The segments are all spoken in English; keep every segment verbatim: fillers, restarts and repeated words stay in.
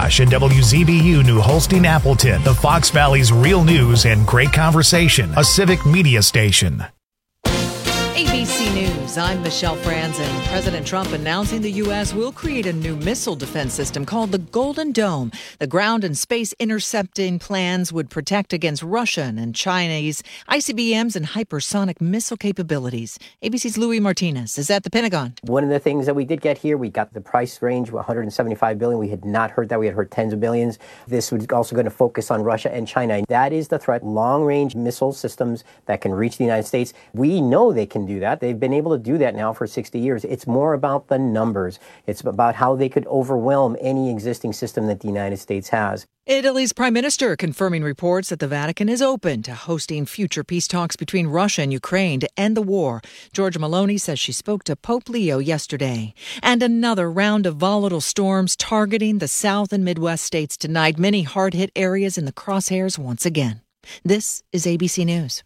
Josh and W Z B U New Holstein Appleton, the Fox Valley's real news and great conversation, a civic media station. A B C News, I'm Michelle Franzen. President Trump announcing the U S will create a new missile defense system called the Golden Dome. The ground and space intercepting plans would protect against Russian and Chinese I C B Ms and hypersonic missile capabilities. A B C's Louis Martinez is at the Pentagon. One of the things that we did get here, we got the price range of one hundred seventy-five billion dollars. We had not heard that. We had heard tens of billions. This was also going to focus on Russia and China. That is the threat. Long-range missile systems that can reach the United States. We know they can do that. They've been able to do that now for sixty years. It's more about the numbers. It's about how they could overwhelm any existing system that the United States has. Italy's prime minister confirming reports that the Vatican is open to hosting future peace talks between Russia and Ukraine to end the war. Giorgia Meloni says she spoke to Pope Leo yesterday. And another round of volatile storms targeting the South and Midwest states tonight. Many hard-hit areas in the crosshairs once again. This is A B C News.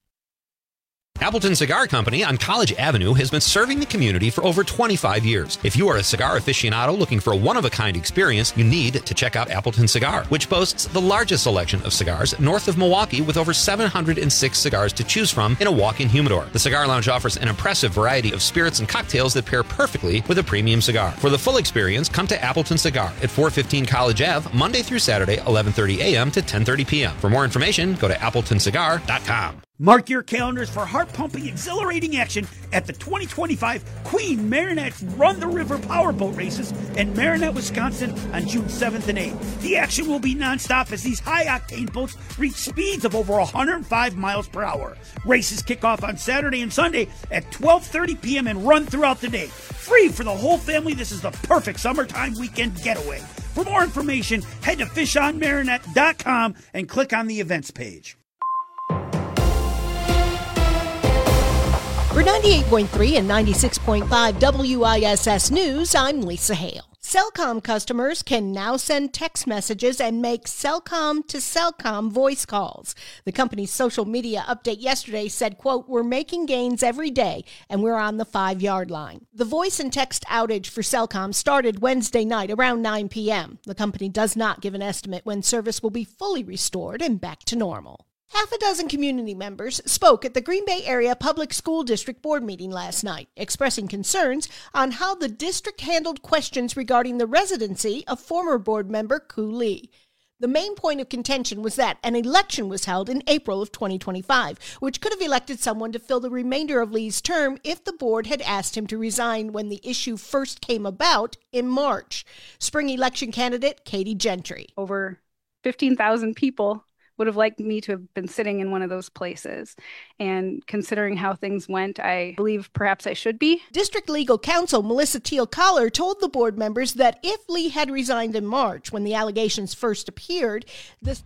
Appleton Cigar Company on College Avenue has been serving the community for over twenty-five years. If you are a cigar aficionado looking for a one-of-a-kind experience, you need to check out Appleton Cigar, which boasts the largest selection of cigars north of Milwaukee with over seven hundred six cigars to choose from in a walk-in humidor. The Cigar Lounge offers an impressive variety of spirits and cocktails that pair perfectly with a premium cigar. For the full experience, come to Appleton Cigar at four fifteen College Avenue, Monday through Saturday, eleven thirty a.m. to ten thirty p.m. For more information, go to appleton cigar dot com. Mark your calendars for heart-pumping, exhilarating action at the twenty twenty-five Queen Marinette's Run the River Powerboat Races in Marinette, Wisconsin on June seventh and eighth. The action will be nonstop as these high-octane boats reach speeds of over one hundred five miles per hour. Races kick off on Saturday and Sunday at twelve thirty p.m. and run throughout the day. Free for the whole family, this is the perfect summertime weekend getaway. For more information, head to fish on marinette dot com and click on the events page. For ninety-eight point three and ninety-six point five W I S S News, I'm Lisa Hale. Cellcom customers can now send text messages and make Cellcom to Cellcom voice calls. The company's social media update yesterday said, quote, "We're making gains every day and we're on the five-yard line." The voice and text outage for Cellcom started Wednesday night around nine p.m. The company does not give an estimate when service will be fully restored and back to normal. Half a dozen community members spoke at the Green Bay Area Public School District Board meeting last night, expressing concerns on how the district handled questions regarding the residency of former board member Koo Lee. The main point of contention was that an election was held in April of twenty twenty-five, which could have elected someone to fill the remainder of Lee's term if the board had asked him to resign when the issue first came about in March. Spring election candidate Katie Gentry. Over fifteen thousand people would have liked me to have been sitting in one of those places. And considering how things went, I believe perhaps I should be. District Legal Counsel Melissa Teal Collar told the board members that if Lee had resigned in March when the allegations first appeared, the...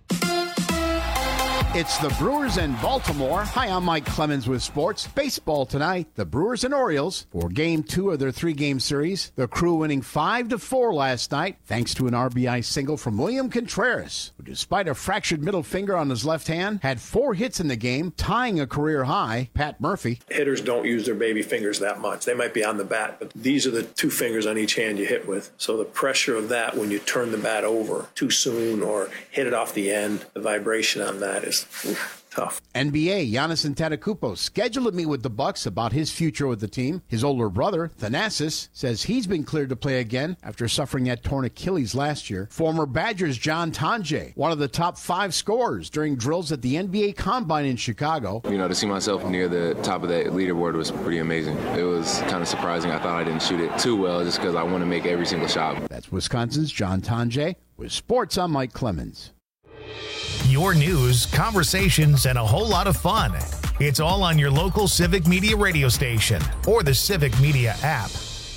It's the Brewers and Baltimore. Hi, I'm Mike Clemens with sports. Baseball tonight, the Brewers and Orioles for game two of their three-game series. The Crew winning five to four last night, thanks to an R B I single from William Contreras, who, despite a fractured middle finger on his left hand, had four hits in the game, tying a career high. Pat Murphy. Hitters don't use their baby fingers that much. They might be on the bat, but these are the two fingers on each hand you hit with. So the pressure of that when you turn the bat over too soon or hit it off the end, the vibration on that is oof, tough. N B A, Giannis Antetokounmpo scheduled to meet with the Bucks about his future with the team. His older brother, Thanasis, says he's been cleared to play again after suffering that torn Achilles last year. Former Badgers John Tonje, one of the top five scorers during drills at the N B A Combine in Chicago. You know, to see myself near the top of that leaderboard was pretty amazing. It was kind of surprising. I thought I didn't shoot it too well just because I want to make every single shot. That's Wisconsin's John Tonje. With sports, I'm Mike Clemens. Your news, conversations, and a whole lot of fun. It's all on your local Civic Media radio station or the Civic Media app.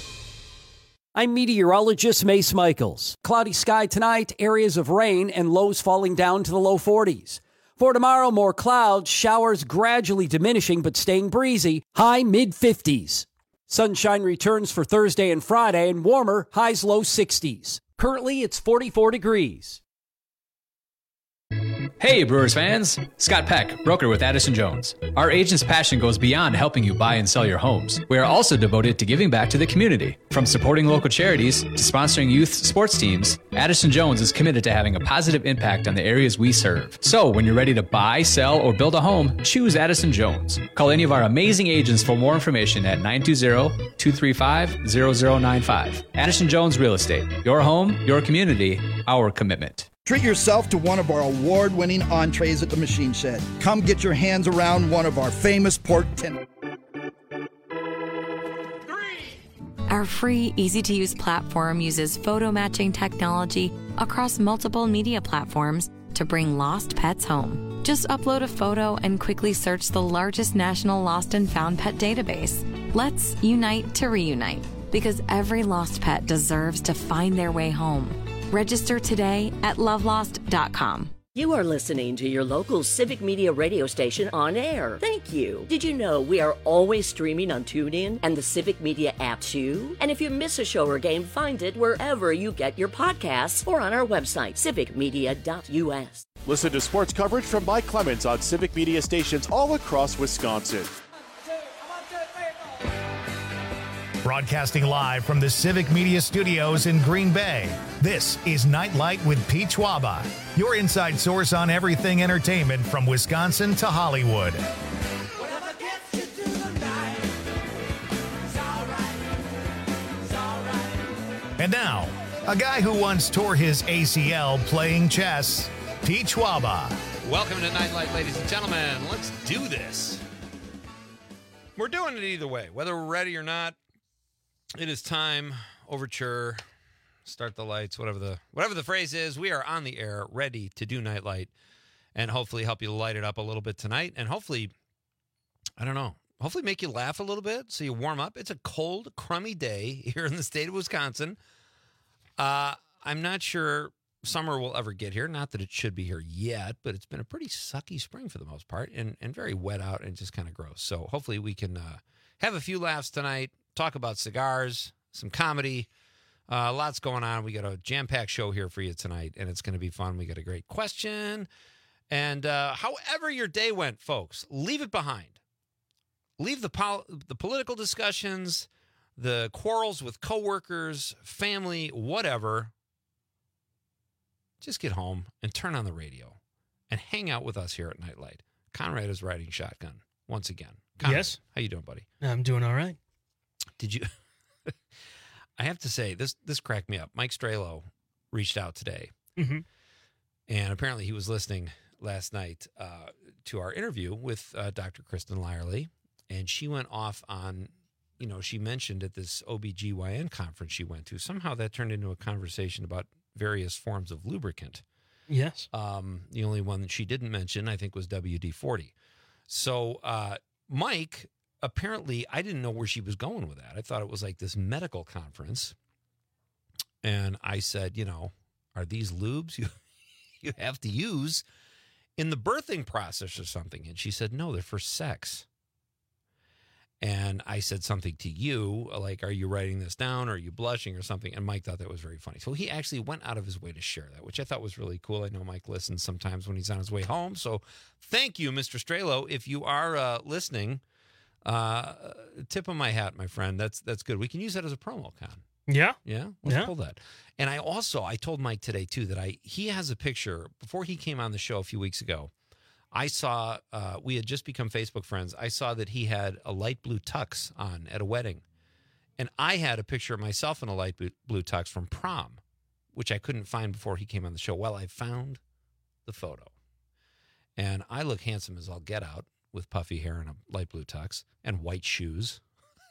I'm meteorologist Mace Michaels. Cloudy sky tonight, areas of rain, and lows falling down to the low forties. For tomorrow, more clouds, showers gradually diminishing but staying breezy, high mid-fifties. Sunshine returns for Thursday and Friday, and warmer, highs low sixties. Currently, it's forty-four degrees. Hey, Brewers fans! Scott Peck, broker with Addison Jones. Our agent's passion goes beyond helping you buy and sell your homes. We are also devoted to giving back to the community. From supporting local charities to sponsoring youth sports teams, Addison Jones is committed to having a positive impact on the areas we serve. So, when you're ready to buy, sell, or build a home, choose Addison Jones. Call any of our amazing agents for more information at nine two zero, two three five, zero zero nine five. Addison Jones Real Estate. Your home, your community, our commitment. Treat yourself to one of our award-winning entrees at the Machine Shed. Come get your hands around one of our famous pork tenders. Our free, easy-to-use platform uses photo matching technology across multiple media platforms to bring lost pets home. Just upload a photo and quickly search the largest national lost and found pet database. Let's unite to reunite, because every lost pet deserves to find their way home. Register today at love lost dot com. You are listening to your local Civic Media radio station on air. Thank you. Did you know we are always streaming on TuneIn and the Civic Media app too? And if you miss a show or game, find it wherever you get your podcasts or on our website, civic media dot u s. Listen to sports coverage from Mike Clemens on Civic Media stations all across Wisconsin. Broadcasting live from the Civic Media Studios in Green Bay, this is Nightlight with Pete Schwaba, your inside source on everything entertainment from Wisconsin to Hollywood. And now, a guy who once tore his A C L playing chess, Pete Schwaba. Welcome to Nightlight, ladies and gentlemen. Let's do this. We're doing it either way, whether we're ready or not. It is time, overture, start the lights, whatever the whatever the phrase is. We are on the air, ready to do Nightlight, and hopefully help you light it up a little bit tonight. And hopefully, I don't know, hopefully make you laugh a little bit so you warm up. It's a cold, crummy day here in the state of Wisconsin. Uh, I'm not sure summer will ever get here. Not that it should be here yet, but it's been a pretty sucky spring for the most part, and, and very wet out and just kind of gross. So hopefully we can uh, have a few laughs tonight. Talk about cigars, some comedy, uh, lots going on. We got a jam-packed show here for you tonight, and it's going to be fun. We got a great question. And uh, however your day went, folks, leave it behind. Leave the pol- the political discussions, the quarrels with coworkers, family, whatever. Just get home and turn on the radio and hang out with us here at Nightlight. Conrad is riding shotgun once again. Conrad, yes. How you doing, buddy? I'm doing all right. Did you? I have to say, this this cracked me up. Mike Strelo reached out today, mm-hmm. and apparently he was listening last night uh, to our interview with uh, Doctor Kristen Lyerly, and she went off on, you know, she mentioned at this O B G Y N conference she went to, somehow that turned into a conversation about various forms of lubricant. Yes. Um, the only one that she didn't mention, I think, was W D forty. So uh, Mike... Apparently, I didn't know where she was going with that. I thought it was like this medical conference. And I said, you know, are these lubes you, you have to use in the birthing process or something? And she said, no, they're for sex. And I said something to you, like, are you writing this down? Or are you blushing or something? And Mike thought that was very funny. So he actually went out of his way to share that, which I thought was really cool. I know Mike listens sometimes when he's on his way home. So thank you, Mister Strelo. If you are uh, listening, Uh, tip of my hat, my friend. That's that's good. We can use that as a promo, Con. Yeah, yeah. Let's yeah. pull that. And I also I told Mike today too that I he has a picture before he came on the show a few weeks ago. I saw uh, we had just become Facebook friends. I saw that he had a light blue tux on at a wedding, and I had a picture of myself in a light blue, blue tux from prom, which I couldn't find before he came on the show. Well, I found the photo, and I look handsome as all get out, with puffy hair and a light blue tux and white shoes.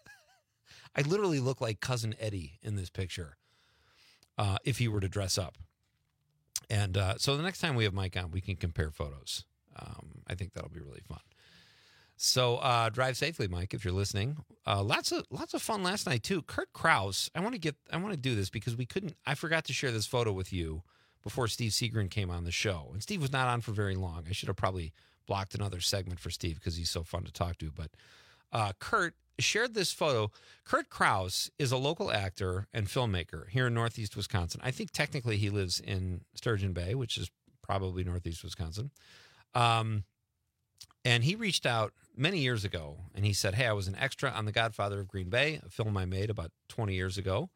I literally look like Cousin Eddie in this picture uh, if he were to dress up. And uh, so the next time we have Mike on, we can compare photos. Um, I think that'll be really fun. So uh, drive safely, Mike, if you're listening. Uh, lots of lots of fun last night, too. Kurt Krause, I want to get I want to do this because we couldn't, I forgot to share this photo with you before Steve Seagren came on the show. And Steve was not on for very long. I should have probably blocked another segment for Steve because he's so fun to talk to. But uh, Kurt shared this photo. Kurt Krause is a local actor and filmmaker here in Northeast Wisconsin. I think technically he lives in Sturgeon Bay, which is probably northeast Wisconsin. Um, and he reached out many years ago, and he said, hey, I was an extra on The Godfather of Green Bay, a film I made about twenty years ago.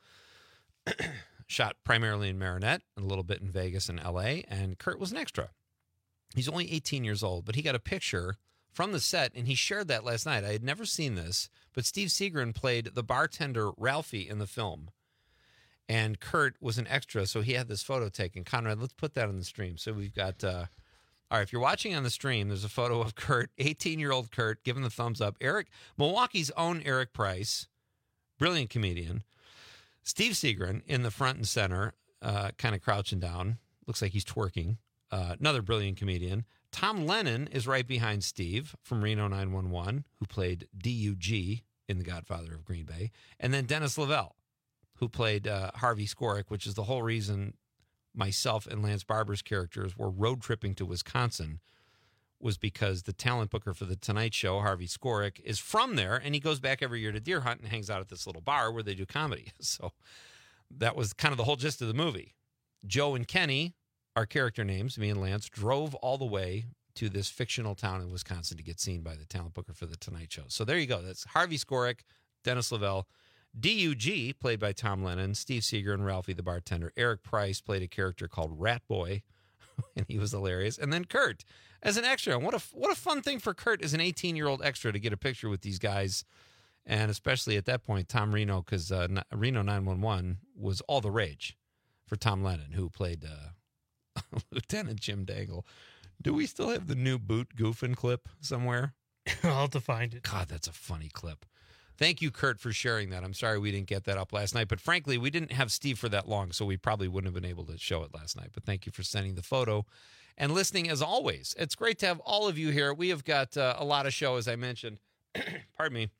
Shot primarily in Marinette, and a little bit in Vegas and L A, and Kurt was an extra. He's only eighteen years old, but he got a picture from the set, and he shared that last night. I had never seen this, but Steve Seagren played the bartender Ralphie in the film, and Kurt was an extra, so he had this photo taken. Conrad, let's put that on the stream. So we've got, uh, all right, if you're watching on the stream, there's a photo of Kurt, eighteen-year-old Kurt, giving the thumbs up. Eric, Milwaukee's own Eric Price, brilliant comedian. Steve Seagren in the front and center, uh, kind of crouching down. Looks like he's twerking. Uh, another brilliant comedian. Tom Lennon is right behind Steve from Reno nine one one, who played D U G in The Godfather of Green Bay. And then Dennis Lavelle, who played uh, Harvey Skorick, which is the whole reason myself and Lance Barber's characters were road tripping to Wisconsin, was because the talent booker for The Tonight Show, Harvey Skorick, is from there, and he goes back every year to Deer Hunt and hangs out at this little bar where they do comedy. So that was kind of the whole gist of the movie. Joe and Kenny, our character names, me and Lance, drove all the way to this fictional town in Wisconsin to get seen by the talent booker for The Tonight Show. So there you go. That's Harvey Skorick, Dennis Lavelle, D U G, played by Tom Lennon, Steve Seagren, Ralphie the bartender. Eric Price played a character called Rat Boy, and he was hilarious. And then Kurt as an extra. What a what a fun thing for Kurt as an eighteen-year-old extra to get a picture with these guys, and especially at that point, Tom Reno, because uh, Reno nine one one was all the rage for Tom Lennon, who played uh, Lieutenant Jim Dangle. Do we still have the new boot goofing clip somewhere? I'll have to find it. God, that's a funny clip. Thank you, Kurt, for sharing that. I'm sorry we didn't get that up last night, but frankly, we didn't have Steve for that long, so we probably wouldn't have been able to show it last night. But thank you for sending the photo and listening as always. It's great to have all of you here. We have got uh, a lot of show, as I mentioned. Pardon me.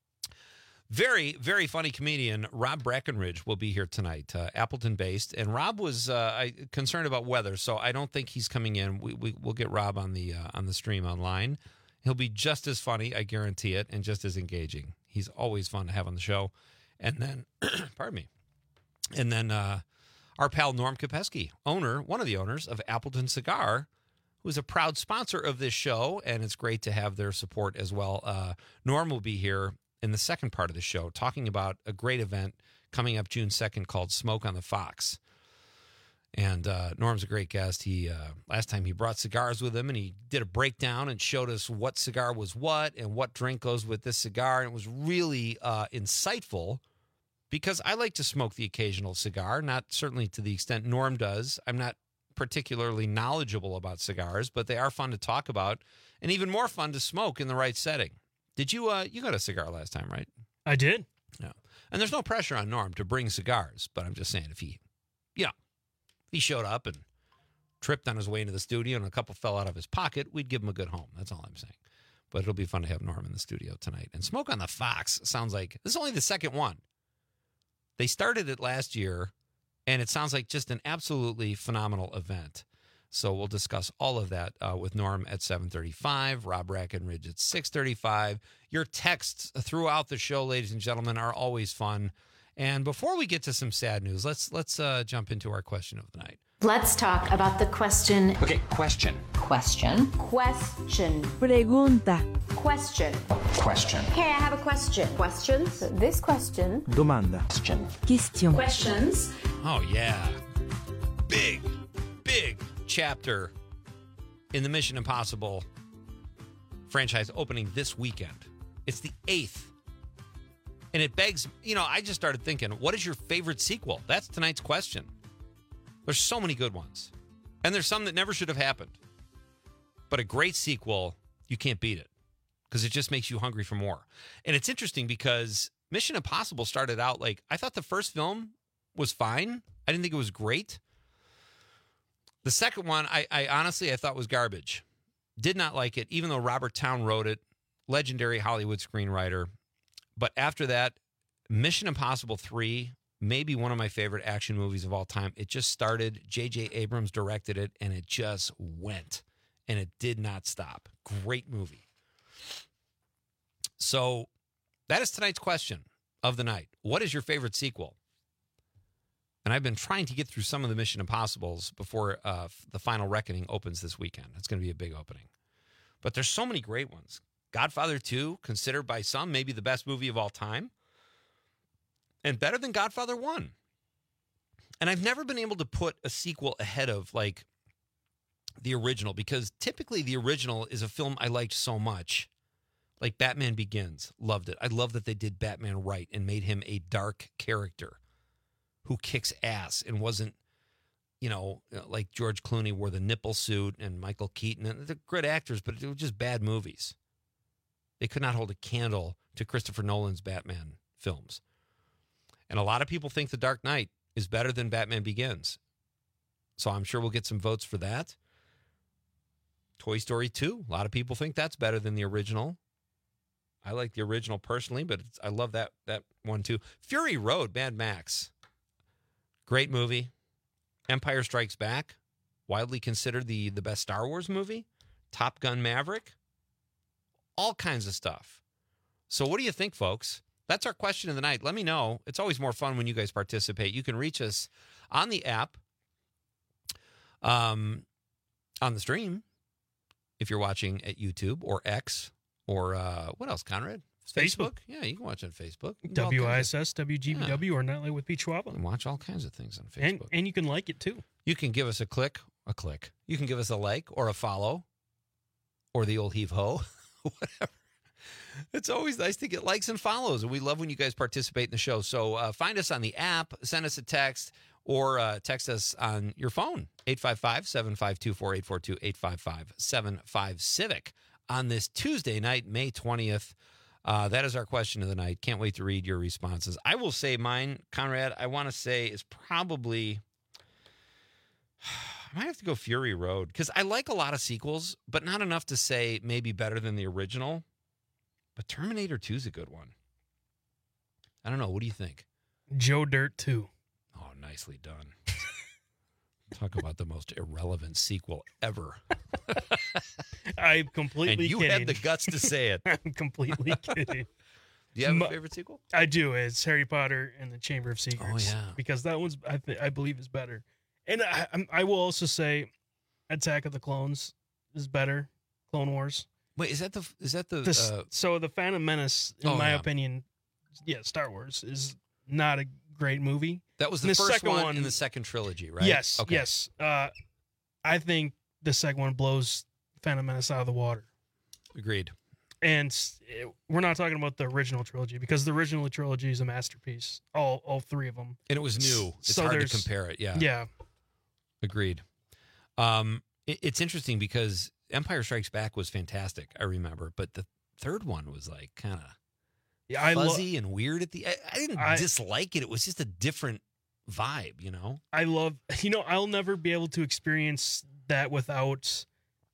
Very, very funny comedian Rob Brackenridge will be here tonight, uh, Appleton-based. And Rob was uh, I, concerned about weather, so I don't think he's coming in. We, we, we'll get Rob on the uh, on the stream online. He'll be just as funny, I guarantee it, and just as engaging. He's always fun to have on the show. And then, pardon me, and then uh, our pal Norm Kopeski, owner, one of the owners of Appleton Cigar, who is a proud sponsor of this show, and it's great to have their support as well. Uh, Norm will be here in the second part of the show talking about a great event coming up June second called Smoke on the Fox. And uh, Norm's a great guest. He uh, last time he brought cigars with him, and he did a breakdown and showed us what cigar was what and what drink goes with this cigar. And it was really uh, insightful because I like to smoke the occasional cigar, not certainly to the extent Norm does. I'm not particularly knowledgeable about cigars, but they are fun to talk about and even more fun to smoke in the right setting. Did you uh, you got a cigar last time, right? I did. Yeah. And there's no pressure on Norm to bring cigars, but I'm just saying if he, you know, he showed up and tripped on his way into the studio and a couple fell out of his pocket, we'd give him a good home. That's all I'm saying. But it'll be fun to have Norm in the studio tonight. And Smoke on the Fox sounds like, this is only the second one. They started it last year, and it sounds like just an absolutely phenomenal event. So we'll discuss all of that uh, with Norm at seven thirty-five, Rob Brackenridge at six thirty-five. Your texts throughout the show, ladies and gentlemen, are always fun. And before we get to some sad news, let's let's uh, jump into our question of the night. Let's talk about the question. Okay, question. Question. Question. Pregunta. Question. Question. Hey, I have a question. Questions? This question. Domanda. Question. Question. Questions. Oh, yeah. Big, big chapter in the Mission Impossible franchise opening this weekend. It's the eighth. And it begs, you know, I just started thinking, what is your favorite sequel? That's tonight's question. There's so many good ones. And there's some that never should have happened. But a great sequel, you can't beat it. Because it just makes you hungry for more. And it's interesting because Mission Impossible started out like, I thought the first film was fine. I didn't think it was great. The second one, I, I honestly, I thought was garbage. Did not like it, even though Robert Towne wrote it. Legendary Hollywood screenwriter. But after that, Mission Impossible three, maybe one of my favorite action movies of all time. It just started. J J Abrams directed it, and it just went. And it did not stop. Great movie. So that is tonight's question of the night. What is your favorite sequel? And I've been trying to get through some of the Mission Impossibles before uh, the Final Reckoning opens this weekend. It's going to be a big opening. But there's so many great ones. Godfather two, considered by some maybe the best movie of all time. And better than Godfather one. And I've never been able to put a sequel ahead of, like, the original, because typically the original is a film I liked so much. Like Batman Begins. Loved it. I love that they did Batman right and made him a dark character who kicks ass and wasn't, you know, like George Clooney wore the nipple suit and Michael Keaton. And they're good actors, but they were just bad movies. They could not hold a candle to Christopher Nolan's Batman films. And a lot of people think The Dark Knight is better than Batman Begins. So I'm sure we'll get some votes for that. Toy Story two. A lot of people think that's better than the original. I like the original personally, but it's, I love that that one too. Fury Road, Mad Max. Great movie. Empire Strikes Back. Widely considered the, the best Star Wars movie. Top Gun Maverick. All kinds of stuff. So what do you think, folks? That's our question of the night. Let me know. It's always more fun when you guys participate. You can reach us on the app, um, on the stream, if you're watching at YouTube or X or uh, what else, Conrad? Facebook. Yeah, you can watch on Facebook. W I S S, W G B W, yeah. Or Nightlight with Pete Schwab. You can watch all kinds of things on Facebook. And, and you can like it, too. You can give us a click, a click. You can give us a like or a follow or the old heave-ho, whatever. It's always nice to get likes and follows, and we love when you guys participate in the show. So uh, find us on the app, send us a text, or uh, text us on your phone, eight five five, seven five two, four eight four two, eight five five, seven five, Civic, on this Tuesday night, May twentieth. Uh, that is our question of the night. Can't wait to read your responses. I will say mine, Conrad, I want to say is probably, I might have to go Fury Road, because I like a lot of sequels, but not enough to say maybe better than the original. But Terminator two is a good one. I don't know. What do you think? Joe Dirt two. Oh, nicely done. Talk about the most irrelevant sequel ever. I'm completely and you kidding. had the guts to say it. I'm completely kidding. Do you have My, a favorite sequel? I do. It's Harry Potter and the Chamber of Secrets. Oh, yeah. Because that one's, I, th- I believe, is better. And I, I will also say Attack of the Clones is better. Clone Wars. Wait, is that the is that the, the uh, so the Phantom Menace, in oh, my yeah. opinion, yeah, Star Wars is not a great movie. That was the, the first second one, one in the second trilogy, right? Yes, okay. yes. Uh, I think the second one blows Phantom Menace out of the water. Agreed. And it, we're not talking about the original trilogy, because the original trilogy is a masterpiece. All all three of them. And it was new. It's so hard to compare it. Yeah. Yeah. Agreed. Um, it, it's interesting because Empire Strikes Back was fantastic, I remember, but the third one was like kind of yeah, I fuzzy lo- and weird at the. I, I didn't I, dislike it. It was just a different vibe, you know. I love. You know, I'll never be able to experience that without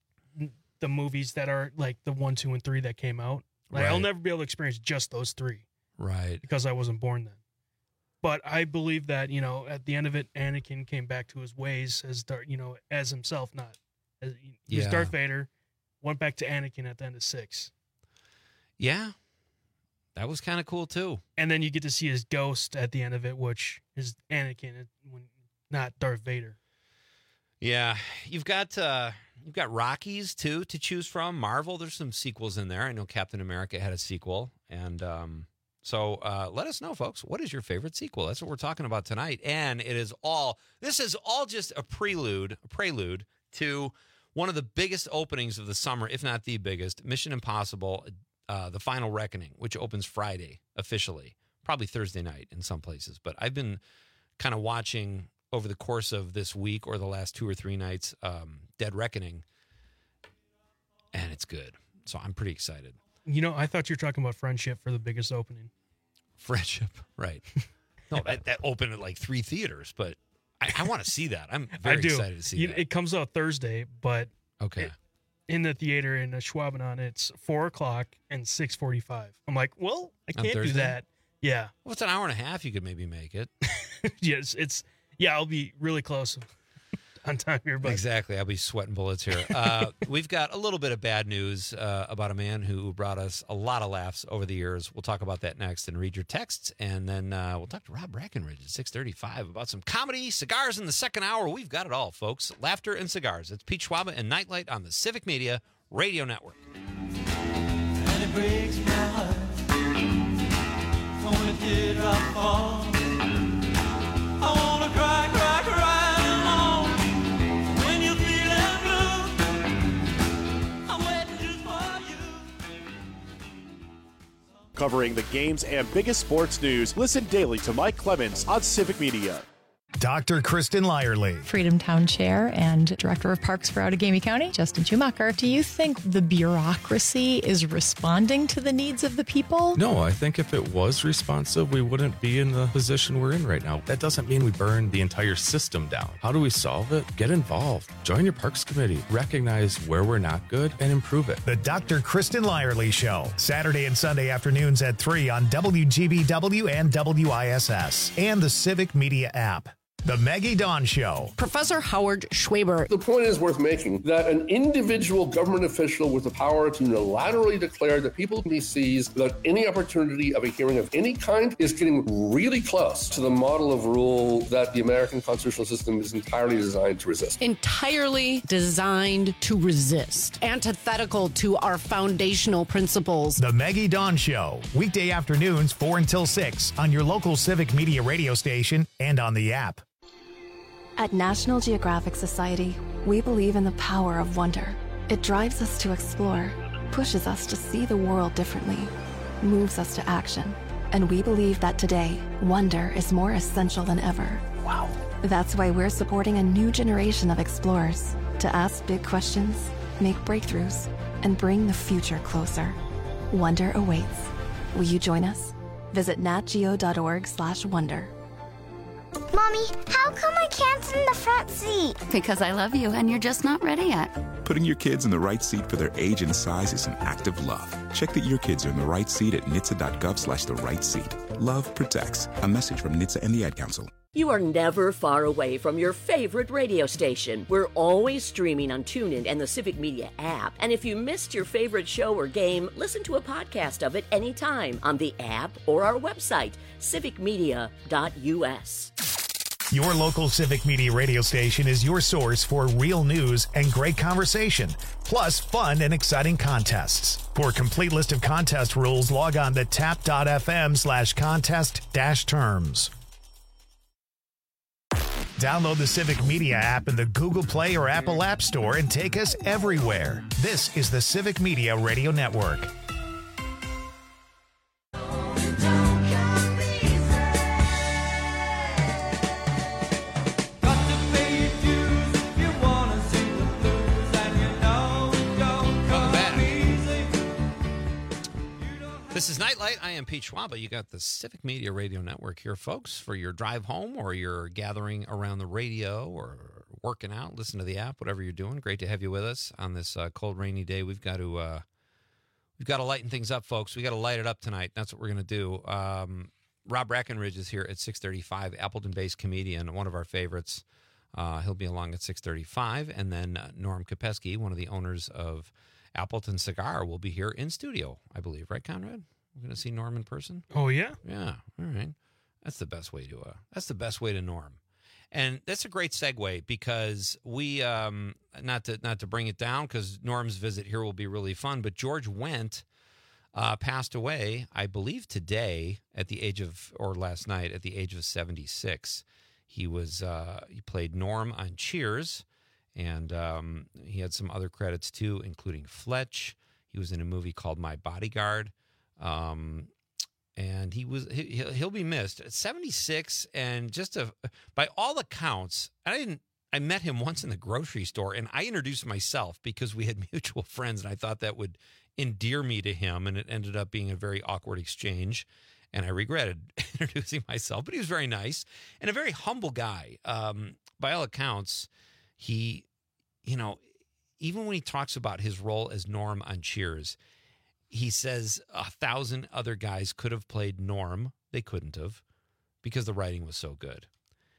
the movies that are like the one, two, and three that came out. Like Right. I'll never be able to experience just those three, right? Because I wasn't born then. But I believe that, you know, at the end of it, Anakin came back to his ways as Darth, you know, as himself, not as he was Yeah. Darth Vader. Went back to Anakin at the end of six. Yeah, that was kind of cool too. And then you get to see his ghost at the end of it, which is Anakin, when not Darth Vader. Yeah, you've got uh, you've got Rockies too to choose from. Marvel, there's some sequels in there. I know Captain America had a sequel, and um, so uh, let us know, folks. What is your favorite sequel? That's what we're talking about tonight, and it is all. This is all just a prelude, a prelude to one of the biggest openings of the summer, if not the biggest, Mission Impossible, uh, The Final Reckoning, which opens Friday officially, probably Thursday night in some places. But I've been kind of watching over the course of this week or the last two or three nights, um, Dead Reckoning, and it's good. So I'm pretty excited. You know, I thought you were talking about Friendship for the biggest opening. Friendship, right. No, that, that opened at like three theaters, but I, I want to see that. I'm very I do. excited to see you, that. It comes out Thursday, but okay. It, in the theater in Schwabenon, it's four o'clock and six forty-five. I'm like, well, I On can't do Thursday? that. Yeah. Well, it's an hour and a half. You could maybe make it. yes, it's, yeah, I'll be really close. on time here, but exactly. I'll be sweating bullets here. Uh, we've got a little bit of bad news uh, about a man who brought us a lot of laughs over the years. We'll talk about that next and read your texts, and then uh, we'll talk to Rob Breckenridge at six thirty-five about some comedy, cigars in the second hour. We've got it all, folks. Laughter and cigars. It's Pete Schwaba and Nightlight on the Civic Media Radio Network. And it breaks my heart when a teardrop falls. I wanna cry, cry, cry alone when you're feeling blue. I'm waiting just for you. Covering the games and biggest sports news, listen daily to Mike Clemens on Civic Media. Doctor Kristen Lyerly. Freedom Town Chair and Director of Parks for Outagamie County, Justin Schumacher. Do you think the bureaucracy is responding to the needs of the people? No, I think if it was responsive, we wouldn't be in the position we're in right now. That doesn't mean we burn the entire system down. How do we solve it? Get involved. Join your Parks Committee. Recognize where we're not good and improve it. The Doctor Kristen Lyerly Show. Saturday and Sunday afternoons at three on W G B W and W I S S and the Civic Media app. The Maggie Dawn Show. Professor Howard Schwaber. The point is worth making that an individual government official with the power to unilaterally declare that people can be seized without any opportunity of a hearing of any kind is getting really close to the model of rule that the American constitutional system is entirely designed to resist. Entirely designed to resist. Antithetical to our foundational principles. The Maggie Dawn Show. Weekday afternoons, four until six on your local Civic Media radio station and on the app. At National Geographic Society, we believe in the power of wonder. It drives us to explore, pushes us to see the world differently, moves us to action. And we believe that today, wonder is more essential than ever. Wow. That's why we're supporting a new generation of explorers to ask big questions, make breakthroughs, and bring the future closer. Wonder awaits. Will you join us? Visit natgeo.org slash wonder. Mommy, how come I can't sit in the front seat? Because I love you and you're just not ready yet. Putting your kids in the right seat for their age and size is an act of love. Check that your kids are in the right seat at N H T S A dot gov slash the right seat. Love protects. A message from N H T S A and the Ad Council. You are never far away from your favorite radio station. We're always streaming on TuneIn and the Civic Media app. And if you missed your favorite show or game, listen to a podcast of it anytime on the app or our website, civic media dot U S. Your local Civic Media radio station is your source for real news and great conversation, plus fun and exciting contests. For a complete list of contest rules, log on to tap.fm slash contest dash terms. Download the Civic Media app in the Google Play or Apple App Store and take us everywhere. This is the Civic Media Radio Network. This is Nightlight. I am Pete Schwaba. You got the Civic Media Radio Network here, folks, for your drive home or you're gathering around the radio or working out. Listen to the app, whatever you're doing. Great to have you with us on this uh, cold, rainy day. We've got to uh, we've got to lighten things up, folks. We got to light it up tonight. That's what we're going to do. Um, Rob Breckenridge is here at six thirty-five, Appleton-based comedian, one of our favorites. Uh, he'll be along at six thirty-five, and then uh, Norm Kopeski, one of the owners of Appleton Cigar, will be here in studio, I believe. Right, Conrad? We're going to see Norm in person? Oh, yeah? Yeah. All right. That's the best way to, uh, that's the best way to Norm. And that's a great segue because we, um, not to, not to bring it down because Norm's visit here will be really fun, but George Wendt uh, passed away, I believe today at the age of, or last night at the age of seventy-six. He was, uh, he played Norm on Cheers. And um, he had some other credits, too, including Fletch. He was in a movie called My Bodyguard. Um, and he was he, he'll be missed. At seventy-six, and just a, by all accounts, I didn't. I met him once in the grocery store, and I introduced myself because we had mutual friends, and I thought that would endear me to him, and it ended up being a very awkward exchange. And I regretted introducing myself, but he was very nice and a very humble guy. Um, by all accounts, he... You know, even when he talks about his role as Norm on Cheers, he says a thousand other guys could have played Norm. They couldn't have because the writing was so good.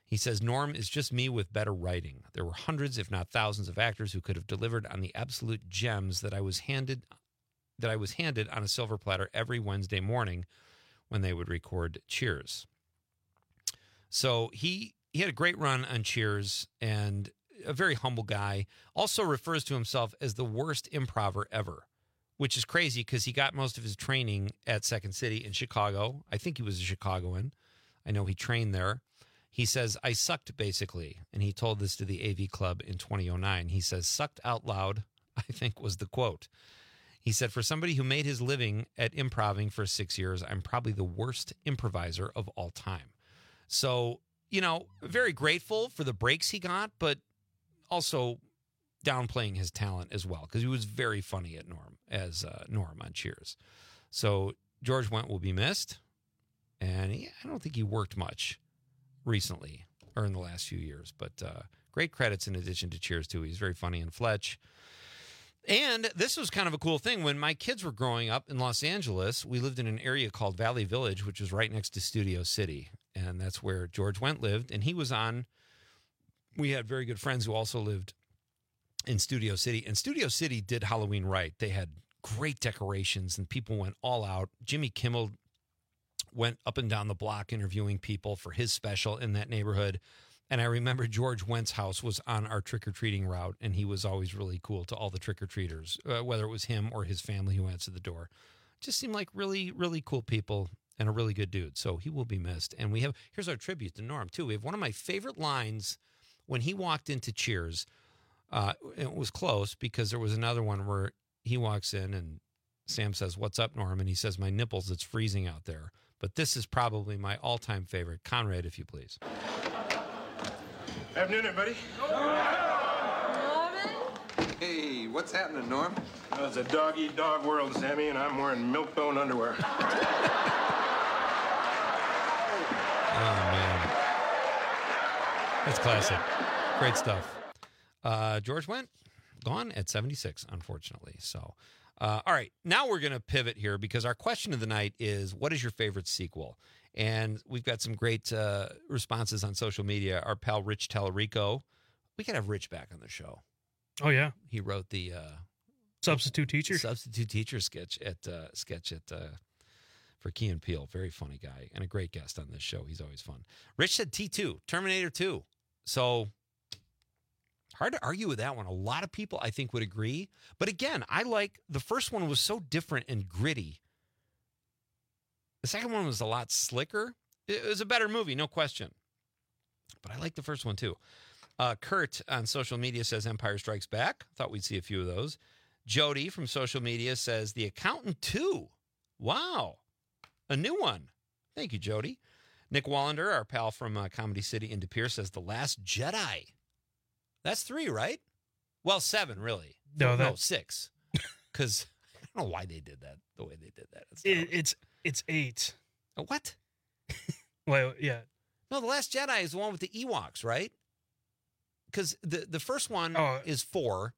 He says, Norm is just me with better writing. There were hundreds, if not thousands, of actors who could have delivered on the absolute gems that I was handed that I was handed on a silver platter every Wednesday morning when they would record Cheers. So he he had a great run on Cheers and a very humble guy. Also refers to himself as the worst improver ever, which is crazy because he got most of his training at Second City in Chicago. I think he was a Chicagoan. I know he trained there. He says, I sucked, basically. And he told this to the A V Club in twenty oh nine. He says, sucked out loud, I think was the quote. He said, for somebody who made his living at improving for six years, I'm probably the worst improviser of all time. So, you know, very grateful for the breaks he got, but also downplaying his talent as well, because he was very funny at Norm, as uh, Norm on Cheers. So George Wendt will be missed, and he, I don't think he worked much recently or in the last few years, but uh, great credits in addition to Cheers, too. He's very funny in Fletch. And this was kind of a cool thing. When my kids were growing up in Los Angeles, we lived in an area called Valley Village, which was right next to Studio City. And that's where George Wendt lived. And he was on, we had very good friends who also lived in Studio City. And Studio City did Halloween right. They had great decorations and people went all out. Jimmy Kimmel went up and down the block interviewing people for his special in that neighborhood. And I remember George Wendt's house was on our trick-or-treating route, and he was always really cool to all the trick-or-treaters, uh, whether it was him or his family who answered the door. Just seemed like really, really cool people and a really good dude. So he will be missed. And we have, here's our tribute to Norm, too. We have one of my favorite lines when he walked into Cheers. Uh, it was close because there was another one where he walks in and Sam says, what's up, Norm? And he says, my nipples, it's freezing out there. But this is probably my all-time favorite. Conrad, if you please. Afternoon, everybody. Norman? Hey, what's happening, Norm? Well, it's a dog-eat-dog world, Sammy, and I'm wearing milk-bone underwear. Oh, man. That's classic. Great stuff. Uh, George Wendt, gone at seventy-six, unfortunately. So, uh, all right, now we're going to pivot here because our question of the night is, what is your favorite sequel? And we've got some great uh, responses on social media. Our pal Rich Tallarico, we could have Rich back on the show. Oh yeah, he wrote the uh, substitute teacher substitute teacher sketch at uh, sketch at uh, for Key and Peele. Very funny guy and a great guest on this show. He's always fun. Rich said T two, Terminator two. So hard to argue with that one. A lot of people I think would agree. But again, I like the first one was so different and gritty. The second one was a lot slicker. It was a better movie, no question. But I like the first one, too. Uh, Kurt on social media says Empire Strikes Back. Thought we'd see a few of those. Jody from social media says The Accountant two. Wow. A new one. Thank you, Jody. Nick Wallander, our pal from uh, Comedy City in De Pere, says The Last Jedi. That's three, right? Well, seven, really. No, that... no six. Because I don't know why they did that the way they did that. It's it, it's It's eight. Oh, what? Well, yeah. No, The Last Jedi is the one with the Ewoks, right? Because the, the first one oh. is four,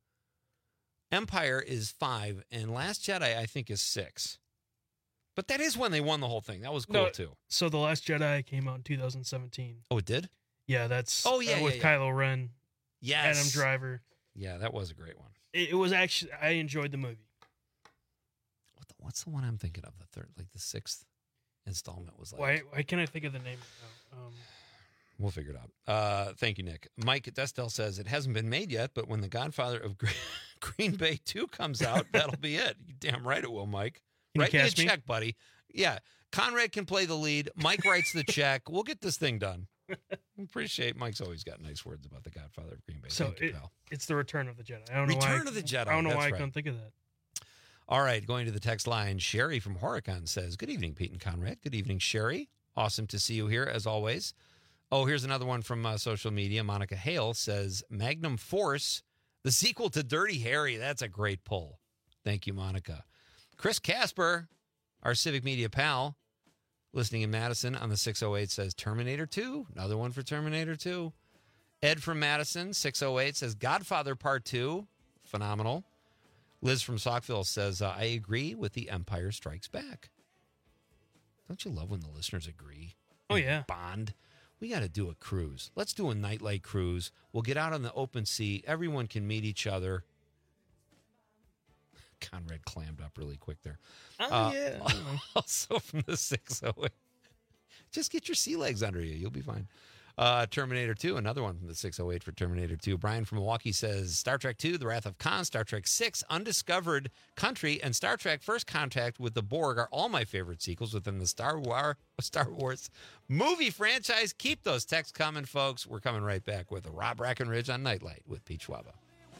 Empire is five, and Last Jedi, I think, is six. But that is when they won the whole thing. That was cool, no, too. So The Last Jedi came out in two thousand seventeen. Oh, it did? Yeah, that's oh, yeah, uh, with yeah, yeah. Kylo Ren. Yes. Adam Driver. Yeah, that was a great one. It, it was actually, I enjoyed the movie. What the, what's the one I'm thinking of? The third, like the sixth installment was like. Why, why can't I think of the name now? Um, We'll figure it out. Uh, thank you, Nick. Mike Destel says it hasn't been made yet, but when The Godfather of Green Bay two comes out, that'll be it. You damn right it will, Mike. Can Write you me a cast me? check, buddy. Yeah, Conrad can play the lead. Mike writes the check. We'll get this thing done. Appreciate Mike's always got nice words about The Godfather of Green Bay. So Thank you, it, pal. it's the Return of the Jedi. I don't know Return why, of the Jedi. I don't know That's why I right. couldn't think of that. All right, going to the text line. Sherry from Horicon says, good evening, Pete and Conrad. Good evening, Sherry. Awesome to see you here, as always. Oh, here's another one from uh, social media. Monica Hale says, Magnum Force, the sequel to Dirty Harry. That's a great pull. Thank you, Monica. Chris Casper, our Civic Media pal, listening in Madison on the six oh eight, says Terminator two. Another one for Terminator two. Ed from Madison, six oh eight, says Godfather Part two. Phenomenal. Liz from Saukville says, uh, I agree with The Empire Strikes Back. Don't you love when the listeners agree? Oh, yeah. Bond. We got to do a cruise. Let's do a nightlight cruise. We'll get out on the open sea. Everyone can meet each other. Conrad clammed up really quick there. Oh, uh, yeah. Also from the six oh eight. Just get your sea legs under you. You'll be fine. Uh, Terminator two, another one from the six oh eight for Terminator two. Brian from Milwaukee says Star Trek two, The Wrath of Khan, Star Trek six, Undiscovered Country, and Star Trek First Contact with the Borg are all my favorite sequels within the Star Wars, Star Wars movie franchise. Keep those texts coming, folks. We're coming right back with Rob Brackenridge on Nightlight with Pete Schwaba.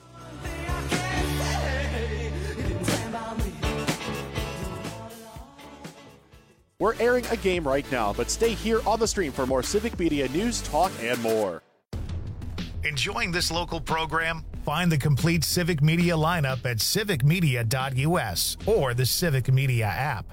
We're airing a game right now, but stay here on the stream for more Civic Media news, talk, and more. Enjoying this local program? Find the complete Civic Media lineup at civic media dot u s or the Civic Media app.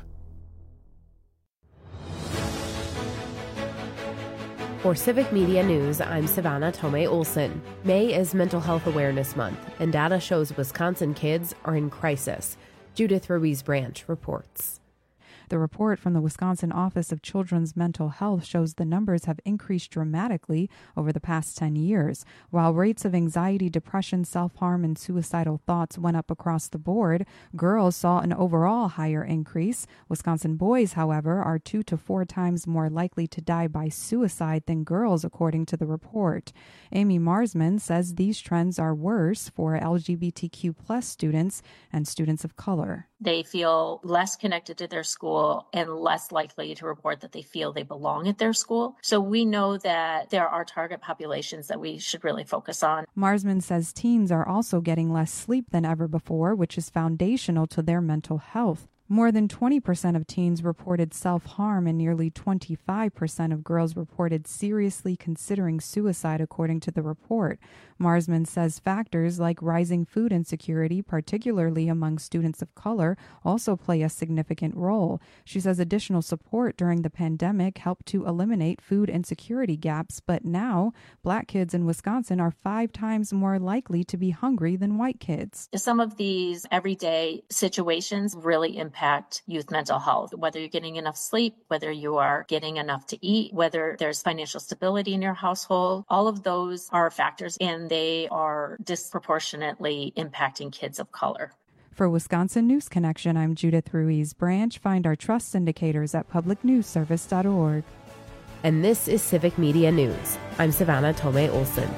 For Civic Media News, I'm Savannah Tomei Olson. May is Mental Health Awareness Month, and data shows Wisconsin kids are in crisis. Judith Ruiz Branch reports. The report from the Wisconsin Office of Children's Mental Health shows the numbers have increased dramatically over the past ten years. While rates of anxiety, depression, self-harm, and suicidal thoughts went up across the board, girls saw an overall higher increase. Wisconsin boys, however, are two to four times more likely to die by suicide than girls, according to the report. Amy Marsman says these trends are worse for L G B T Q plus students and students of color. They feel less connected to their school and less likely to report that they feel they belong at their school. So we know that there are target populations that we should really focus on. Marsman says teens are also getting less sleep than ever before, which is foundational to their mental health. More than twenty percent of teens reported self-harm and nearly twenty-five percent of girls reported seriously considering suicide, according to the report. Marsman says factors like rising food insecurity, particularly among students of color, also play a significant role. She says additional support during the pandemic helped to eliminate food insecurity gaps, but now Black kids in Wisconsin are five times more likely to be hungry than white kids. Some of these everyday situations really impact youth mental health, whether you're getting enough sleep, whether you are getting enough to eat, whether there's financial stability in your household. All of those are factors, and they are disproportionately impacting kids of color. For Wisconsin News Connection, I'm Judith Ruiz Branch. Find our trust indicators at public news service dot org. And this is Civic Media News. I'm Savannah Tomei Olson.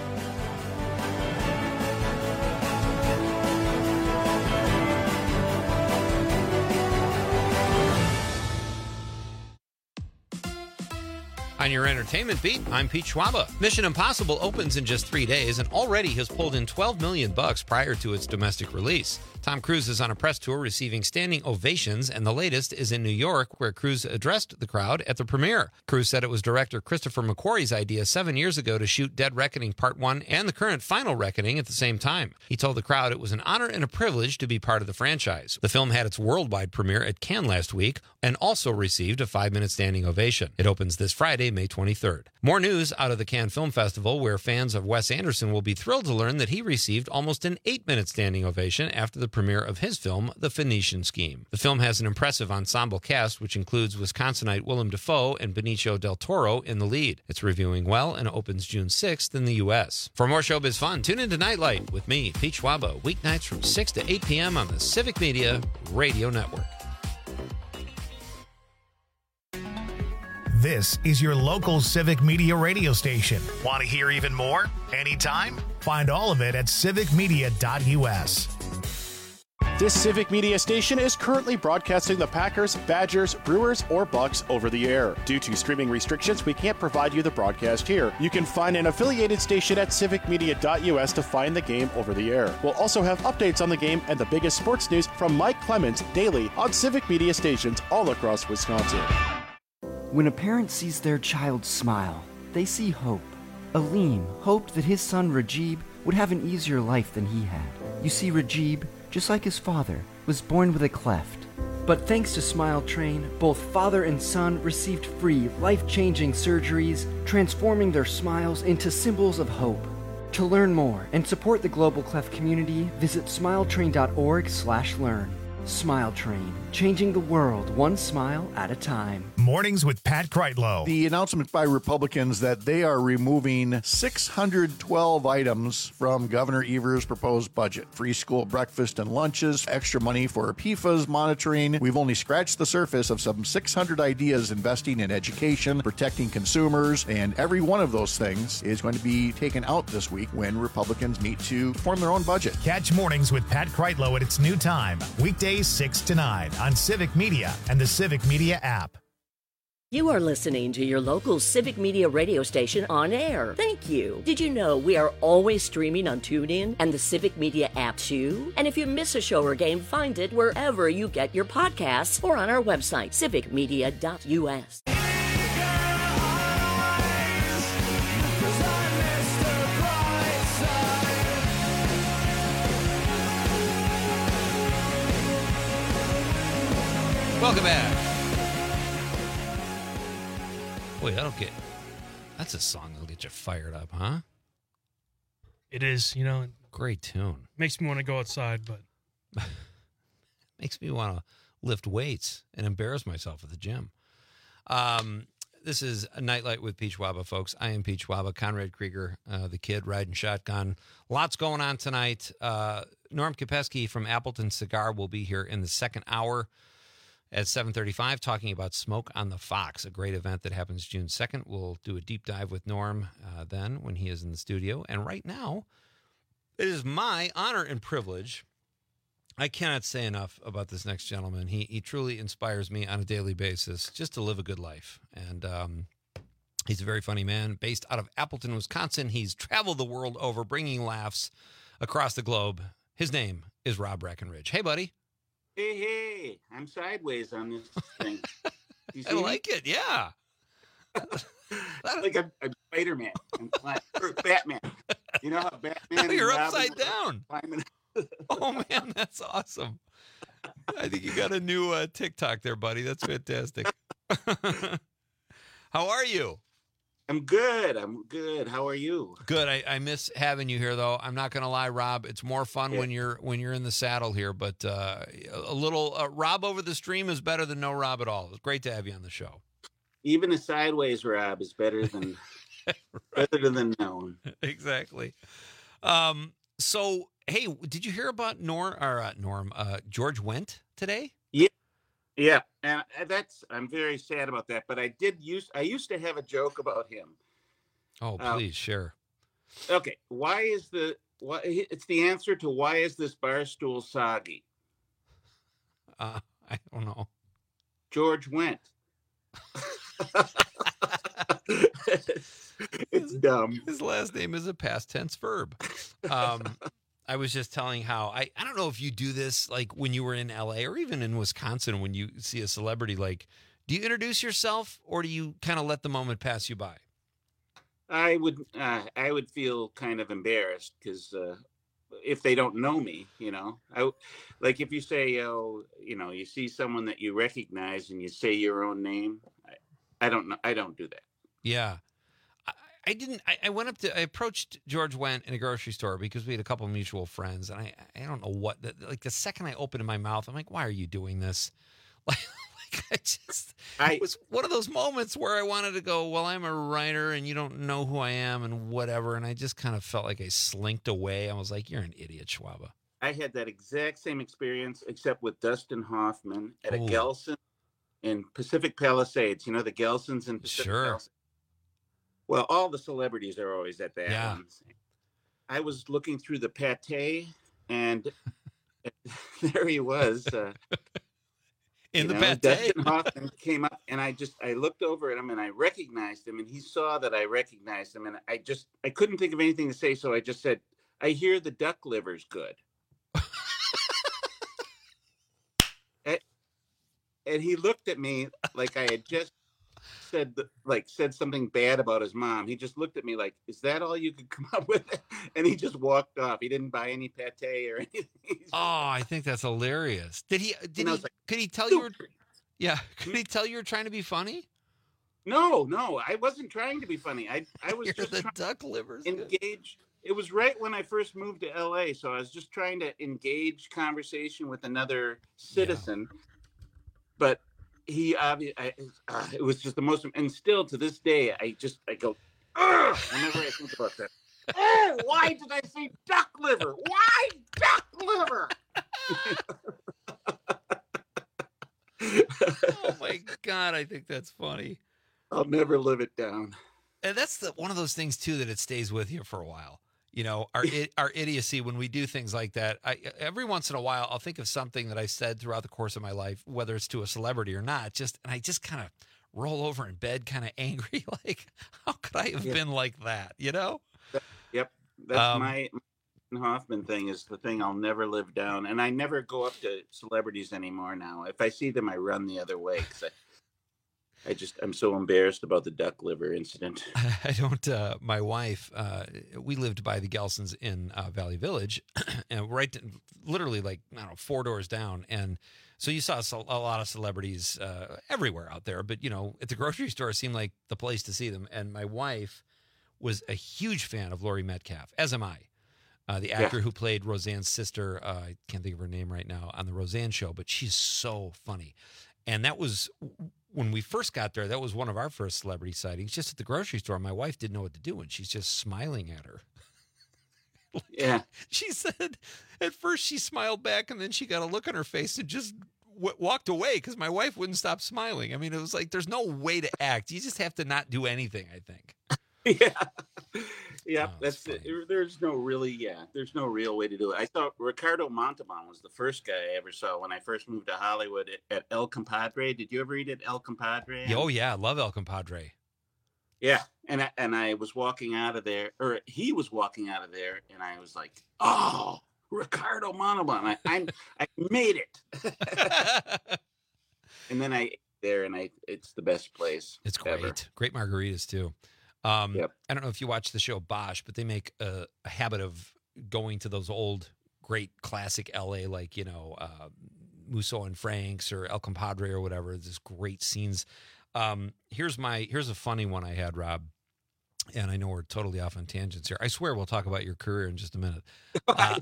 On your entertainment beat, I'm Pete Schwaba. Mission Impossible opens in just three days and already has pulled in twelve million bucks prior to its domestic release. Tom Cruise is on a press tour receiving standing ovations, and the latest is in New York, where Cruise addressed the crowd at the premiere. Cruise said it was director Christopher McQuarrie's idea seven years ago to shoot Dead Reckoning Part one and the current Final Reckoning at the same time. He told the crowd it was an honor and a privilege to be part of the franchise. The film had its worldwide premiere at Cannes last week and also received a five-minute standing ovation. It opens this Friday, May twenty-third. More news out of the Cannes Film Festival, where fans of Wes Anderson will be thrilled to learn that he received almost an eight-minute standing ovation after the premiere of his film, The Phoenician Scheme. The film has an impressive ensemble cast, which includes Wisconsinite Willem Dafoe and Benicio del Toro in the lead. It's reviewing well and opens June sixth in the U S. For more showbiz fun, tune into Nightlight with me, Pete Schwaba, weeknights from six to eight p.m. on the Civic Media Radio Network. This is your local Civic Media radio station. Want to hear even more? Anytime? Find all of it at civic media dot u s. This Civic Media station is currently broadcasting the Packers, Badgers, Brewers, or Bucks over the air. Due to streaming restrictions, we can't provide you the broadcast here. You can find an affiliated station at civic media dot u s to find the game over the air. We'll also have updates on the game and the biggest sports news from Mike Clemens daily on Civic Media stations all across Wisconsin. When a parent sees their child smile, they see hope. Aleem hoped that his son Rajib would have an easier life than he had. You see, Rajib, just like his father, was born with a cleft. But thanks to Smile Train, both father and son received free, life-changing surgeries, transforming their smiles into symbols of hope. To learn more and support the Global Cleft community, visit smile train dot org slash learn. Smile Train, changing the world one smile at a time. Mornings with Pat Kreitlow. The announcement by Republicans that they are removing six hundred twelve items from Governor Evers' proposed budget. Free school breakfast and lunches, extra money for P F A S monitoring. We've only scratched the surface of some six hundred ideas investing in education, protecting consumers, and every one of those things is going to be taken out this week when Republicans meet to form their own budget. Catch Mornings with Pat Kreitlow at its new time, weekdays six to nine on Civic Media and the Civic Media app. You are listening to your local Civic Media radio station on air. Thank you. Did you know we are always streaming on TuneIn and the Civic Media app too? And if you miss a show or game, find it wherever you get your podcasts or on our website, civic media dot u s. Welcome back. Wait, I don't get... That's a song that'll get you fired up, huh? It is, you know. Great tune. Makes me want to go outside, but... Makes me want to lift weights and embarrass myself at the gym. Um, this is a Nightlight with Peach Waba, folks. I am Peach Waba, Conrad Krieger, uh, the kid riding shotgun. Lots going on tonight. Uh, Norm Kopecky from Appleton Cigar will be here in the second hour at seven thirty-five, talking about Smoke on the Fox, a great event that happens June second. We'll do a deep dive with Norm uh, then when he is in the studio. And right now, it is my honor and privilege. I cannot say enough about this next gentleman. He he truly inspires me on a daily basis just to live a good life. And um, he's a very funny man based out of Appleton, Wisconsin. He's traveled the world over, bringing laughs across the globe. His name is Rob Breckenridge. Hey, buddy. Hey, hey, I'm sideways on this thing. You see I me? like it, yeah. Like I'm, I'm Spider-Man. I'm climb, or Batman. You know how Batman... You're and upside Robin down. climbing- Oh, man, that's awesome. I think you got a new uh, TikTok there, buddy. That's fantastic. How are you? I'm good. I'm good. How are you? Good. I, I miss having you here, though. I'm not going to lie, Rob. It's more fun Yeah. when you're when you're in the saddle here. But uh, a little uh, Rob over the stream is better than no Rob at all. It's great to have you on the show. Even a sideways Rob is better than Right. better than no. Exactly. Um. So, hey, did you hear about Norm or uh, Norm uh, George Wendt today? Yeah, yeah, and that's I'm very sad about that. But I did use I used to have a joke about him. Oh, Uh, please, share. Okay, why is the why? It's the answer to why is this bar stool soggy? Uh, I don't know. George Wendt. It's dumb. His last name is a past tense verb. Um, I was just telling how I, I don't know if you do this like when you were in L A or even in Wisconsin when you see a celebrity, like, do you introduce yourself or do you kind of let the moment pass you by? I would uh, I would feel kind of embarrassed because uh, if they don't know me, you know, I like if you say, oh, you know, you see someone that you recognize and you say your own name. I, I don't know. I don't do that. Yeah. I, I didn't, I, I went up to, I approached George Wendt in a grocery store because we had a couple of mutual friends and I, I don't know what, the, like the second I opened my mouth, I'm like, why are you doing this? Like, like I just, I, it was one of those moments where I wanted to go, well, I'm a writer and you don't know who I am and whatever. And I just kind of felt like I slinked away. I was like, you're an idiot, Schwaba. I had that exact same experience, except with Dustin Hoffman at a Ooh. Gelson in Pacific Palisades. You know, the Gelsons in Pacific Sure. Palisades. Well, all the celebrities are always at that. Yeah. one. I was looking through the pate, and there he was. Uh, In you the know, pate. Dustin Hoffman came up, and I just I looked over at him, and I recognized him, and he saw that I recognized him, and I just I couldn't think of anything to say, so I just said, "I hear the duck liver's good." and, and he looked at me like I had just said like said something bad about his mom. He just looked at me like, "Is that all you could come up with?" And he just walked off. He didn't buy any pate or anything. Oh, I think that's hilarious. Did he, did And I he, was like, could he tell you were, yeah, could he tell you were trying to be funny? No, no, I wasn't trying to be funny. I I was You're just the trying duck livers. to engage it was right when I first moved to L A, so I was just trying to engage conversation with another citizen, yeah. but he obviously, uh, it was just the most, and still to this day, I just, I go, ugh, whenever I think about that. Oh, why did I say duck liver? Why duck liver? Oh my God, I think that's funny. I'll never live it down. And that's the one of those things too that it stays with you for a while. You know, our our idiocy when we do things like that. I, every once in a while, I'll think of something that I said throughout the course of my life, whether it's to a celebrity or not. Just and I just kind of roll over in bed, kind of angry, like, how could I have yeah. been like that? You know? Yep, that's um, my Hoffman thing. Is the thing I'll never live down, and I never go up to celebrities anymore. Now, if I see them, I run the other way because I. I just, I'm so embarrassed about the duck liver incident. I don't, uh, my wife, uh, we lived by the Gelsons in uh, Valley Village, and right, to, literally like, I don't know, four doors down. And so you saw a lot of celebrities uh, everywhere out there, but, you know, at the grocery store, it seemed like the place to see them. And my wife was a huge fan of Laurie Metcalf, as am I. Uh, the actor yeah. who played Roseanne's sister, uh, I can't think of her name right now, on the Roseanne show, but she's so funny. And that was... when we first got there, that was one of our first celebrity sightings, just at the grocery store. My wife didn't know what to do, and she's just smiling at her. Like, yeah. She said at first she smiled back, and then she got a look on her face and just w- walked away because my wife wouldn't stop smiling. I mean, it was like there's no way to act. You just have to not do anything, I think. Yeah. Yeah, oh, that's it. There's no really, yeah, there's no real way to do it. I thought Ricardo Montalban was the first guy I ever saw when I first moved to Hollywood at, at El Compadre. Did you ever read it, El Compadre? Oh, yeah, I love El Compadre. Yeah, and I, and I was walking out of there, or he was walking out of there, and I was like, oh, Ricardo Montalban, I, I'm, I made it. And then I ate there, and I, it's the best place. It's great. Ever. Great margaritas, too. Um, yep. I don't know if you watch the show Bosch, but they make a, a habit of going to those old, great classic L A, like, you know, uh, Musso and Frank's or El Compadre or whatever. There's great scenes. Um, here's my, here's a funny one I had, Rob. And I know we're totally off on tangents here. I swear we'll talk about your career in just a minute. Uh,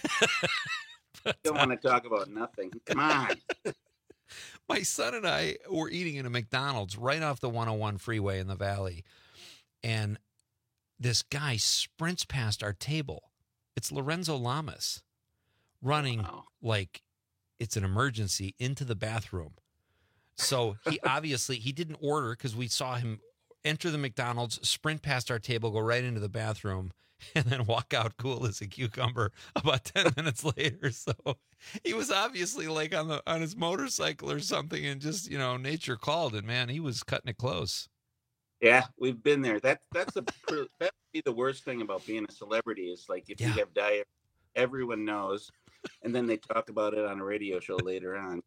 but, don't want to talk about nothing. Come on. My son and I were eating in a McDonald's right off the one oh one freeway in the Valley. And this guy sprints past our table. It's Lorenzo Lamas running wow. like it's an emergency into the bathroom. So he obviously, he didn't order because we saw him enter the McDonald's, sprint past our table, go right into the bathroom, and then walk out cool as a cucumber about ten minutes later. So he was obviously like on the on his motorcycle or something, and just, you know, nature called, and man, he was cutting it close. Yeah, we've been there. That that's a that would be the worst thing about being a celebrity is like if yeah. you have diarrhea, everyone knows, and then they talk about it on a radio show later on.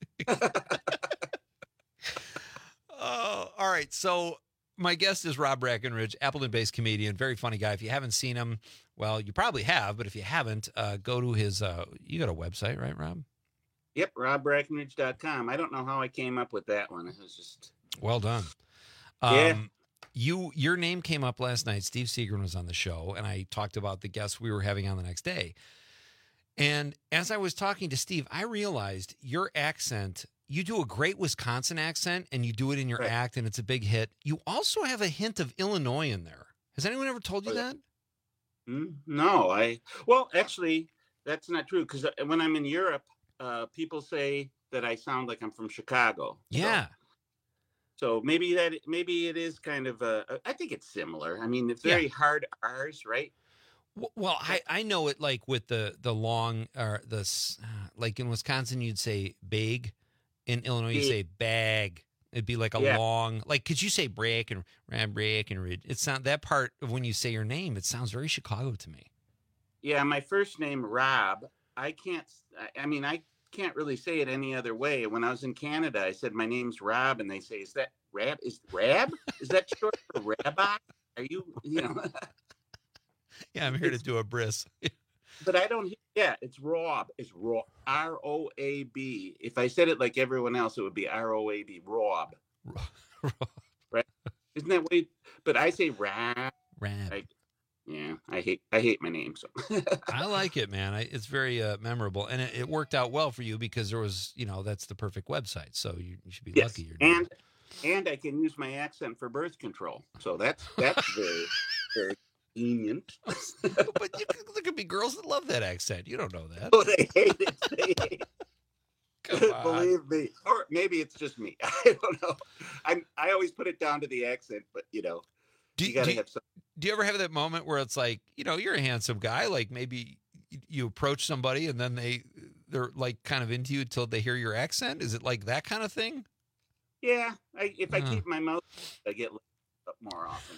Oh, all right. So my guest is Rob Breckenridge, Appleton-based comedian, very funny guy. If you haven't seen him, well, you probably have, but if you haven't, uh, go to his. Uh, you got a website, right, Rob? Yep, rob breckenridge dot com. I don't know how I came up with that one. It was just well done. Um, yeah. You, your name came up last night. Steve Seagren was on the show, and I talked about the guests we were having on the next day. And as I was talking to Steve, I realized your accent, you do a great Wisconsin accent, and you do it in your right. act, and it's a big hit. You also have a hint of Illinois in there. Has anyone ever told you that? No, I, well, actually, that's not true, because when I'm in Europe, uh, people say that I sound like I'm from Chicago. Yeah. So. So maybe that maybe it is kind of a. I think it's similar. I mean, it's very yeah. hard R's, right? Well, I, I know it like with the the long or the like in Wisconsin you'd say big, in Illinois you say bag. It'd be like a yeah. long like. Could you say break and ram break and ridge? It's not that part of when you say your name. It sounds very Chicago to me. Yeah, my first name Rob. I can't. I, I mean, I. can't really say it any other way. When I was in Canada, I said my name's Rob, and they say, "Is that Rab? Is Rab? Is that short for Rabbi? Are you, you know?" Yeah, I'm here it's, to do a bris. But I don't. Yeah, it's Rob. It's Rob. R O A B. If I said it like everyone else, it would be R O A B. Rob. Rob. Right? Isn't that way? But I say Rab. Rab. Like, Yeah, I hate I hate my name. So I like it, man. I, it's very uh, memorable, and it, it worked out well for you because there was, you know, that's the perfect website. So you, you should be yes. lucky. You're doing and and I can use my accent for birth control. So that's that's very very convenient. But you, there could be girls that love that accent. You don't know that. Oh, they hate it. They hate it. Come on. Believe me, or maybe it's just me. I don't know. I'm I always put it down to the accent, but you know, do, you gotta do, have some. Do you ever have that moment where it's like, you know, you're a handsome guy, like maybe you approach somebody and then they they're like kind of into you until they hear your accent? Is it like that kind of thing? Yeah, I, if I Uh. keep my mouth, I get lit up more often.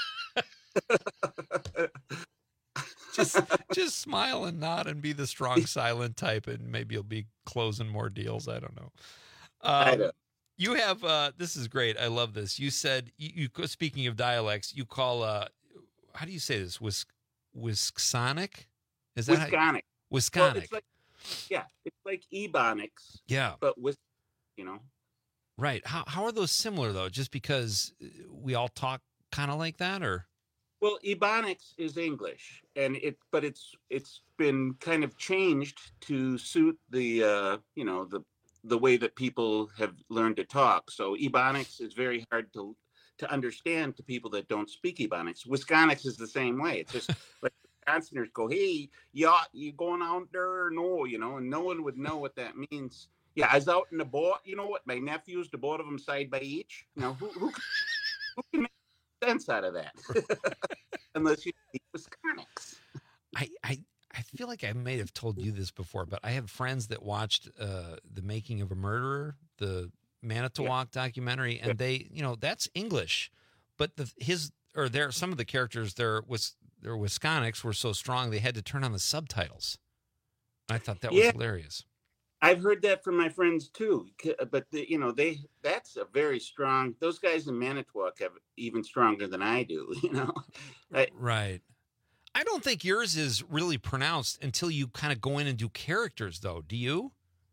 just just smile and nod and be the strong silent type, and maybe you'll be closing more deals. I don't know. Um, I know. You have uh, this is great. I love this. You said you, you speaking of dialects, you call uh, how do you say this? Wis Wisconic? Is that Wisconic? How, Well, Wisconic. it's like, yeah, it's like Ebonics. Yeah. But with, you know. Right. How how are those similar though? Just because we all talk kind of like that, or? Well, Ebonics is English, and it, but it's it's been kind of changed to suit the uh, you know the the way that people have learned to talk. So Ebonics is very hard to to understand to people that don't speak Ebonics. Wisconics is the same way. It's just like Wisconsiners go, "Hey, yeah, you going out there or no?" You know, and no one would know what that means. Yeah, I was out in the boat. You know what? My nephews, the both of them side by each. Now, who who, who can make sense out of that? Unless you speak Wisconics. I, I I feel like I may have told you this before, but I have friends that watched uh, The Making of a Murderer, the Manitowoc yeah. documentary, and yeah. they, you know, that's English, but the his or there some of the characters there was their Wisconics were so strong they had to turn on the subtitles. I thought that was yeah. hilarious. I've heard that from my friends too, but the, you know, they that's a very strong. Those guys in Manitowoc have even stronger than I do. You know, I, right. I don't think yours is really pronounced until you kind of go in and do characters, though. Do you?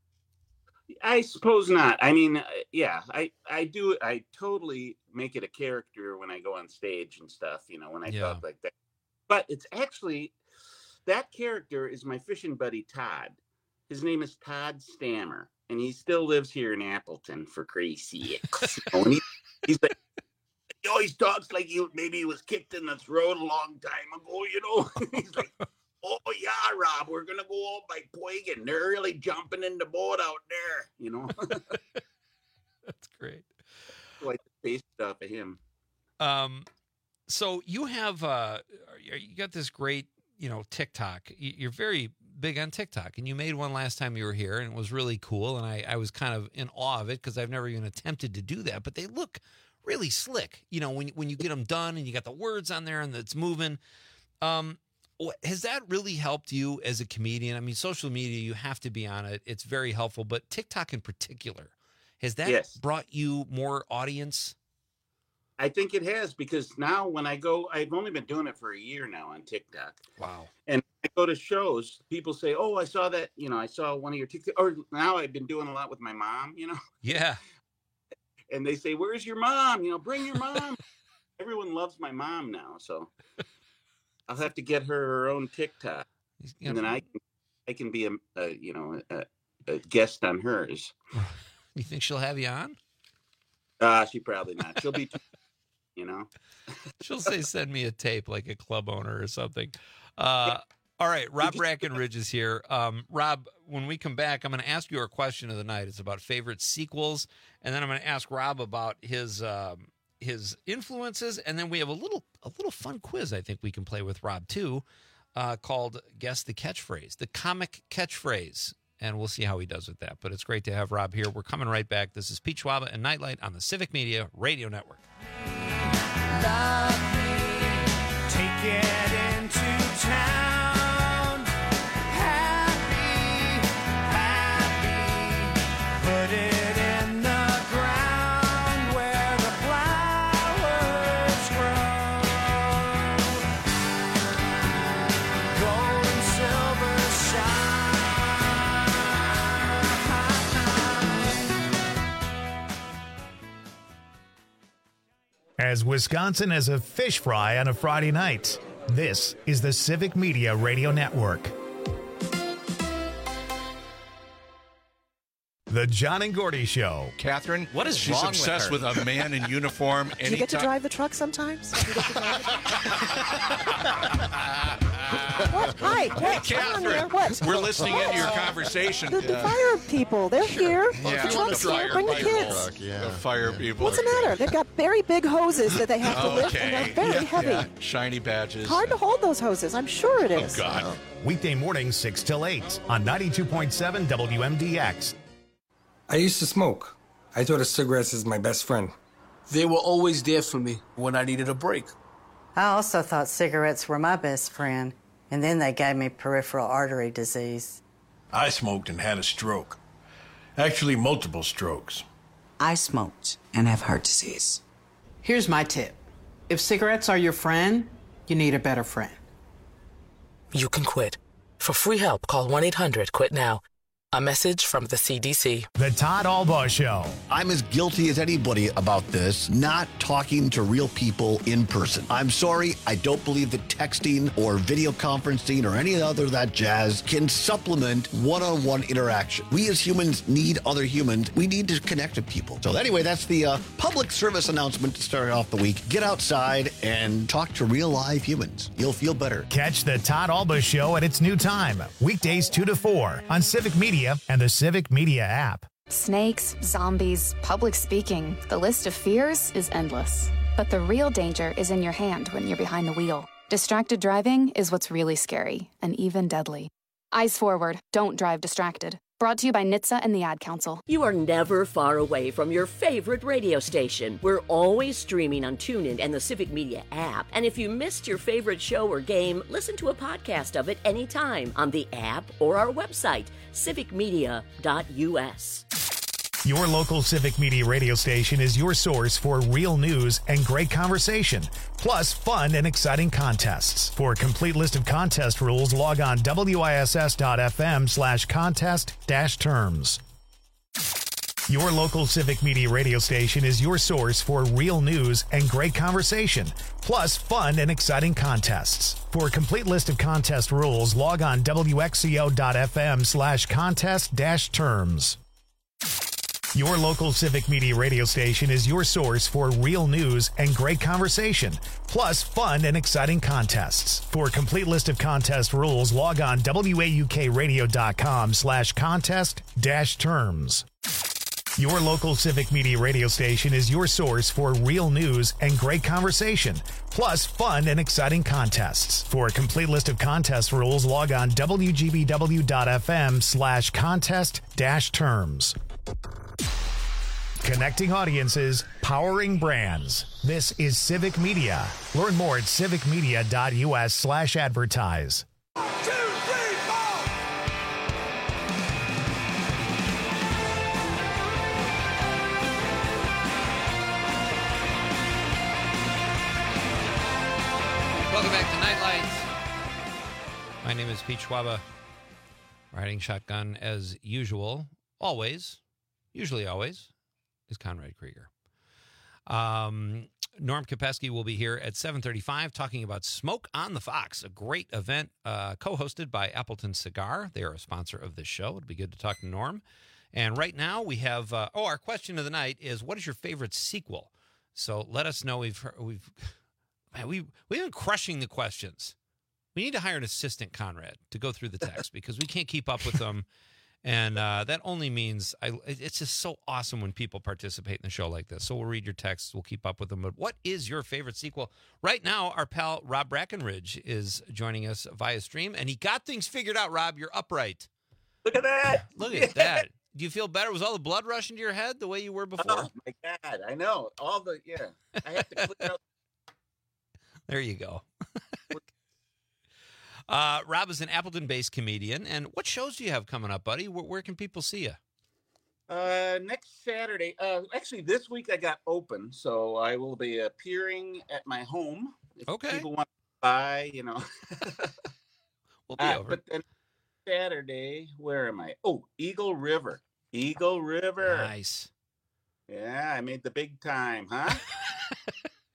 I suppose not. I mean, yeah, I I do. I totally make it a character when I go on stage and stuff. You know, when I yeah. talk like that. But it's actually that character is my fishing buddy Todd. His name is Todd Stammer, and he still lives here in Appleton for crazy. You know, and he, he's like, he always talks like he maybe he was kicked in the throat a long time ago, you know. He's like, "Oh yeah, Rob, we're gonna go out by Poigan. They're really jumping in the boat out there, you know." That's great. So I based it off of him. Um, so you have uh, you got this great, you know, TikTok. You're very big on TikTok, and you made one last time you were here, and it was really cool, and I, I was kind of in awe of it because I've never even attempted to do that, but they look really slick, you know, when, when you get them done and you got the words on there and it's moving. Um, has that really helped you as a comedian? I mean, social media, you have to be on it. It's very helpful, but TikTok in particular, has that yes. brought you more audience? I think it has, because now when I go, I've only been doing it for a year now on TikTok. Wow. And I go to shows, people say, "Oh, I saw that, you know, I saw one of your TikTok," or now I've been doing a lot with my mom, you know? Yeah. And they say, "Where's your mom? You know, bring your mom." Everyone loves my mom now. So I'll have to get her her own TikTok. Yeah. And then I can, I can be a, a you know, a, a guest on hers. You think she'll have you on? Uh, she probably not. She'll be too, you know. She'll say, "Send me a tape," like a club owner or something. Uh, all right, Rob Brackenridge is here. Um, Rob, when we come back, I'm going to ask you our question of the night. It's about favorite sequels, and then I'm going to ask Rob about his um, his influences, and then we have a little a little fun quiz I think we can play with Rob too, uh, called Guess the Catchphrase, the comic catchphrase, and we'll see how he does with that. But it's great to have Rob here. We're coming right back. This is Pete Schwaba and Nightlight on the Civic Media Radio Network. Love me, take it into town. Happy, happy, put it in the ground where the flowers grow. Gold and silver As Wisconsin has a fish fry on a Friday night, This is the Civic Media Radio Network. The John and Gordy Show. Catherine, what is she's wrong obsessed with, with, a man in uniform. Do you get to drive the truck sometimes? Do you get to drive the What? Hi, hey, Catherine, there. What? we're listening What? into your conversation. The, the fire people, they're here. Yeah. The truck's here. Bring the kids. The fire people. What's the matter? They've got very big hoses that they have to lift, and they're very Yeah, heavy. yeah. Shiny badges. Hard to hold those hoses. I'm sure it is. Oh, God. Weekday mornings, six till eight on ninety-two point seven W M D X. I used to smoke. I thought of cigarettes as my best friend. They were always there for me when I needed a break. I also thought cigarettes were my best friend, and then they gave me peripheral artery disease. I smoked and had a stroke. Actually, multiple strokes. I smoked and have heart disease. Here's my tip. If cigarettes are your friend, you need a better friend. You can quit. For free help, call one eight hundred quit now. A message from the C D C. The Todd Albaugh Show. I'm as guilty as anybody about this, not talking to real people in person. I'm sorry, I don't believe that texting or video conferencing or any other of that jazz can supplement one-on-one interaction. We as humans need other humans. We need to connect with people. So anyway, that's the uh, public service announcement to start off the week. Get outside and talk to real live humans. You'll feel better. Catch the Todd Albaugh Show at its new time, weekdays two to four on Civic Media and the Civic Media app. Snakes, zombies, public speaking. The list of fears is endless. But the real danger is in your hand when you're behind the wheel. Distracted driving is what's really scary and even deadly. Eyes forward. Don't drive distracted. Brought to you by N H T S A and the Ad Council. You are never far away from your favorite radio station. We're always streaming on TuneIn and the Civic Media app. And if you missed your favorite show or game, listen to a podcast of it anytime on the app or our website, civic media dot U S. Your local Civic Media radio station is your source for real news and great conversation, plus fun and exciting contests. For a complete list of contest rules, log on W I S S dot F M slash contest dash terms. Your local Civic Media radio station is your source for real news and great conversation, plus fun and exciting contests. For a complete list of contest rules, log on W X C O dot F M slash contest dash terms. Your local Civic Media radio station is your source for real news and great conversation, plus fun and exciting contests. For a complete list of contest rules, log on W A U K radio dot com slash contest dash terms. Your local Civic Media radio station is your source for real news and great conversation, plus fun and exciting contests. For a complete list of contest rules, log on W G B W dot F M slash contest dash terms. Connecting audiences, powering brands. This is Civic Media. Learn more at civic media dot U S slash advertise. Welcome back to Nightlight. My name is Pete Schwaba. Riding shotgun as usual, always, usually always, is Conrad Krieger. Um, Norm Kopesky will be here at seven thirty-five talking about Smoke on the Fox, a great event uh, co-hosted by Appleton Cigar. They are a sponsor of this show. It'd be good to talk to Norm. And right now we have, uh, oh, our question of the night is, what is your favorite sequel? So let us know. We've, we've, man, we, we've been crushing the questions. We need to hire an assistant, Conrad, to go through the text because we can't keep up with them. And uh, that only means I, it's just so awesome when people participate in the show like this. So we'll read your texts. We'll keep up with them. But what is your favorite sequel? Right now, our pal Rob Brackenridge is joining us via stream. And he got things figured out, Rob. You're upright. Look at that. Look at that. Do you feel better? Was all the blood rushing to your head the way you were before? Oh, my God. I know. All the, yeah. I have to clear out. There you go. Uh, Rob is an Appleton-based comedian. And what shows do you have coming up, buddy? Where, where can people see you? Uh, next Saturday. Uh, actually, this week I got open, so I will be appearing at my home. If okay. people want to buy, you know. we'll be uh, over. But then Saturday, where am I? Oh, Eagle River. Eagle River. Nice. Yeah, I made the big time, huh?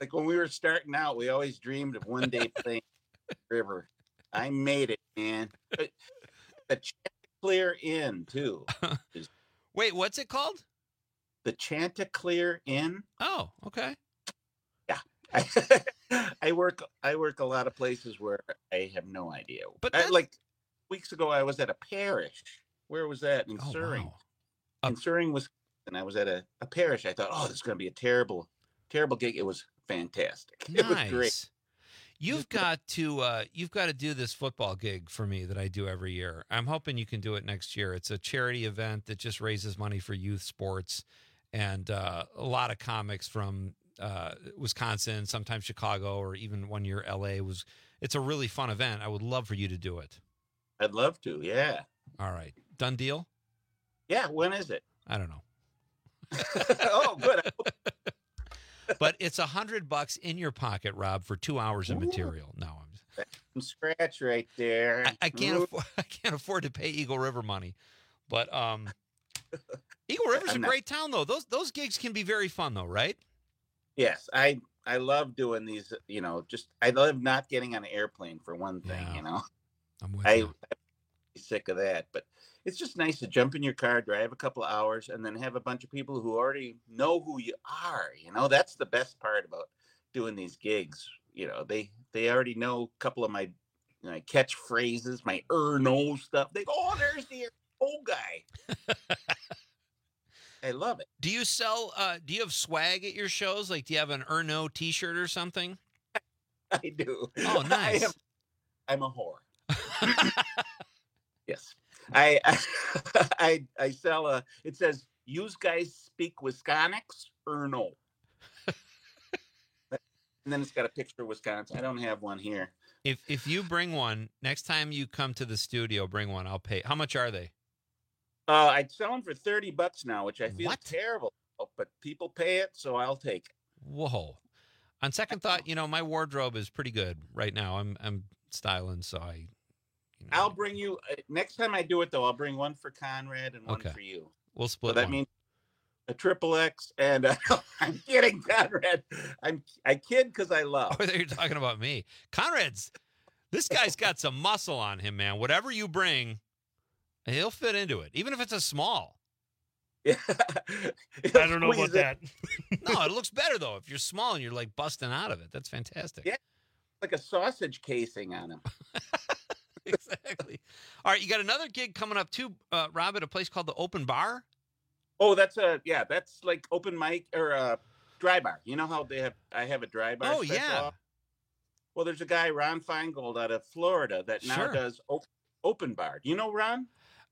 like when we were starting out, we always dreamed of one day playing the river. I made it, man. But the Chanticleer Inn too. is- Wait, what's it called? The Chanticleer Inn. Oh, okay. Yeah. I work I work a lot of places where I have no idea. But I, that- like weeks ago I was at a parish. Where was that? In Oh, Surrey. wow. In Surrey, Wisconsin. I was at a, a parish. I thought, oh, this is gonna be a terrible, terrible gig. It was fantastic. It was great. Nice. You've got to uh, you've got to do this football gig for me that I do every year. I'm hoping you can do it next year. It's a charity event that just raises money for youth sports, and uh, a lot of comics from uh, Wisconsin, sometimes Chicago, or even one year L A was. It's a really fun event. I would love for you to do it. I'd love to. Yeah. All right, done deal. Yeah. When is it? I don't know. Oh, good. But it's a hundred bucks in your pocket, Rob, for two hours of material. No, I'm From scratch right there. I, I can't afford, I can't afford to pay Eagle River money, but um, Eagle River's a I'm not- great town though. Those those gigs can be very fun though, right? Yes, I I love doing these. You know, just I love not getting on an airplane for one thing. Yeah. You know, I'm with I, you. I'm sick of that. But it's just nice to jump in your car, drive a couple of hours, and then have a bunch of people who already know who you are. You know, that's the best part about doing these gigs. You know, they they already know a couple of my, my catchphrases, my er no stuff. They go, oh, there's the old guy. I love it. Do you sell? Uh, do you have swag at your shows? Like, do you have an Erno T-shirt or something? I do. Oh, nice. I am, I'm a whore. Yes. I, I I sell a. It says, "Use guys speak Wisconics or no?" And then it's got a picture of Wisconsin. I don't have one here. If if you bring one next time you come to the studio, bring one. I'll pay. How much are they? Uh, I'd sell them for thirty bucks now, which I feel What? terrible, but people pay it, so I'll take it. Whoa. On second thought, you know, my wardrobe is pretty good right now. I'm I'm styling, so I. You know, I'll bring you uh, next time I do it though. I'll bring one for Conrad and one Okay. for you. we'll So split that one. means a triple X, and uh, I'm kidding, Conrad. I'm I kid because I love. Oh, you're talking about me, Conrad's. This guy's got some muscle on him, man. Whatever you bring, he'll fit into it, even if it's a small. Yeah. I don't know about Squeeze it. that. No, it looks better though if you're small and you're like busting out of it. That's fantastic. Yeah. Like a sausage casing on him. Exactly. All right, you got another gig coming up too, uh, Rob, at a place called the Open Bar. Oh, that's a yeah. That's like open mic or a dry bar. You know how they have? I have a dry bar. Oh, special yeah. off? Well, there's a guy, Ron Feingold, out of Florida that now Sure. does op- open bar. Do you know Ron?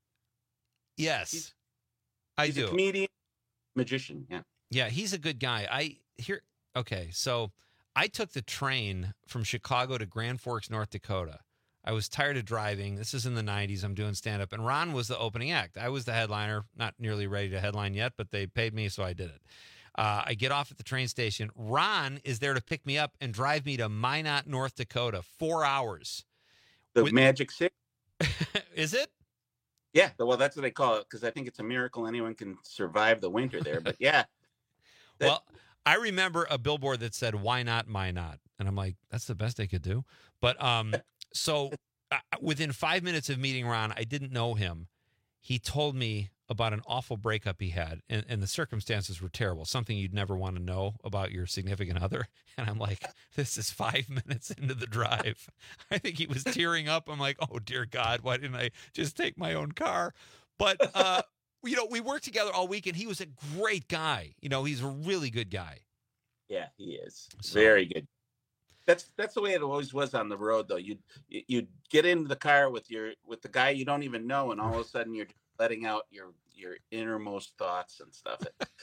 Yes, He's- I He's do. a comedian, magician. Yeah. Yeah, he's a good guy. I here. Okay, so I took the train from Chicago to Grand Forks, North Dakota. I was tired of driving. This is in the nineties. I'm doing stand up, and Ron was the opening act. I was the headliner, not nearly ready to headline yet, but they paid me, so I did it. Uh, I get off at the train station. Ron is there to pick me up and drive me to Minot, North Dakota, four hours. The With- Magic Six. Is it? Yeah. Well, that's what they call it because I think it's a miracle anyone can survive the winter there. But yeah. That- Well, I remember a billboard that said, "Why not my not?" And I'm like, that's the best they could do. But um, so uh, within five minutes of meeting Ron, I didn't know him. He told me about an awful breakup he had, and, and the circumstances were terrible, something you'd never want to know about your significant other. And I'm like, this is five minutes into the drive. I think he was tearing up. I'm like, oh, dear God, why didn't I just take my own car? But, uh, you know, we worked together all week, and he was a great guy. You know, he's a really good guy. Yeah, he is So- very good. That's that's the way it always was on the road, though. You'd you'd get into the car with your with the guy you don't even know, and all of a sudden you're letting out your your innermost thoughts and stuff.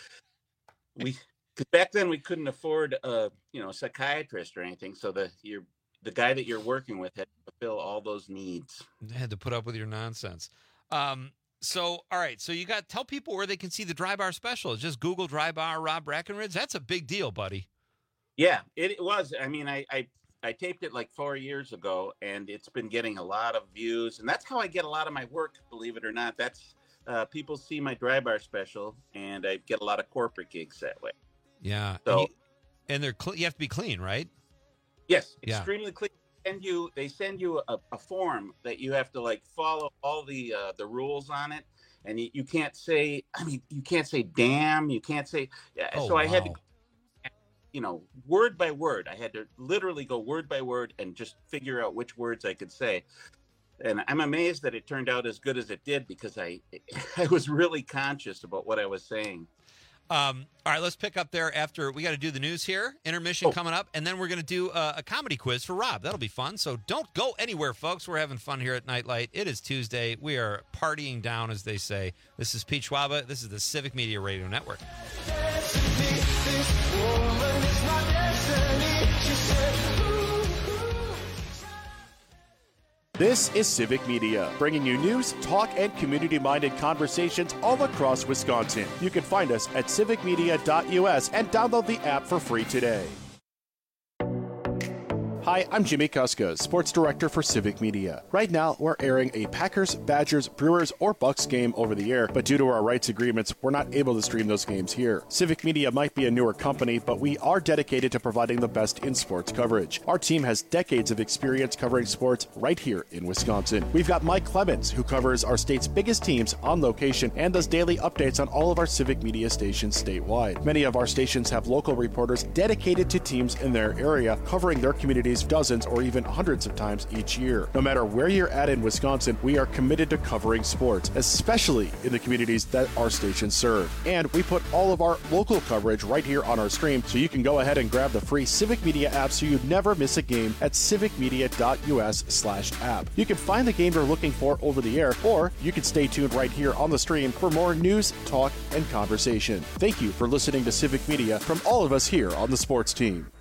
we cause back then we couldn't afford a you know a psychiatrist or anything, so the your the guy that you're working with had to fulfill all those needs. I had to put up with your nonsense. Um, so, all right. So you got tell people where they can see the Dry Bar special. Just Google Dry Bar Rob Breckenridge. That's a big deal, buddy. Yeah, it, it was. I mean, I, I I taped it like four years ago, and it's been getting a lot of views, and that's how I get a lot of my work. Believe it or not, that's uh, people see my Dry Bar special, and I get a lot of corporate gigs that way. Yeah. So- and, you, And they're cl- you have to be clean, right? Yes, Yeah. extremely clean. Send you, they send you a, a form that you have to like follow all the uh, the rules on it, and you, you can't say. I mean, you can't say damn. You can't say. Yeah. Oh, so I had to, wow. you know, word by word. I had to literally go word by word and just figure out which words I could say. And I'm amazed that it turned out as good as it did because I I was really conscious about what I was saying. Um, all right, let's pick up there after we got to do the news here. Intermission Oh. coming up, and then we're going to do a, a comedy quiz for Rob. That'll be fun. So don't go anywhere, folks. We're having fun here at Nightlight. It is Tuesday. We are partying down, as they say. This is Pete Schwaba. This is the Civic Media Radio Network. This is Civic Media, bringing you news, talk, and community-minded conversations all across Wisconsin. You can find us at civic media dot U S and download the app for free today. Hi, I'm Jimmy Kuska, Sports Director for Civic Media. Right now, we're airing a Packers, Badgers, Brewers, or Bucks game over the air, but due to our rights agreements, we're not able to stream those games here. Civic Media might be a newer company, but we are dedicated to providing the best in sports coverage. Our team has decades of experience covering sports right here in Wisconsin. We've got Mike Clemens, who covers our state's biggest teams on location and does daily updates on all of our Civic Media stations statewide. Many of our stations have local reporters dedicated to teams in their area, covering their communities dozens or even hundreds of times each year. No matter where you're at in Wisconsin, we are committed to covering sports, especially in the communities that our stations serve. And we put all of our local coverage right here on our stream, so you can go ahead and grab the free Civic Media app so you never miss a game at civic media dot U S slash app. You can find the game you're looking for over the air, or you can stay tuned right here on the stream for more news, talk, and conversation. Thank you for listening to Civic Media from all of us here on the sports team.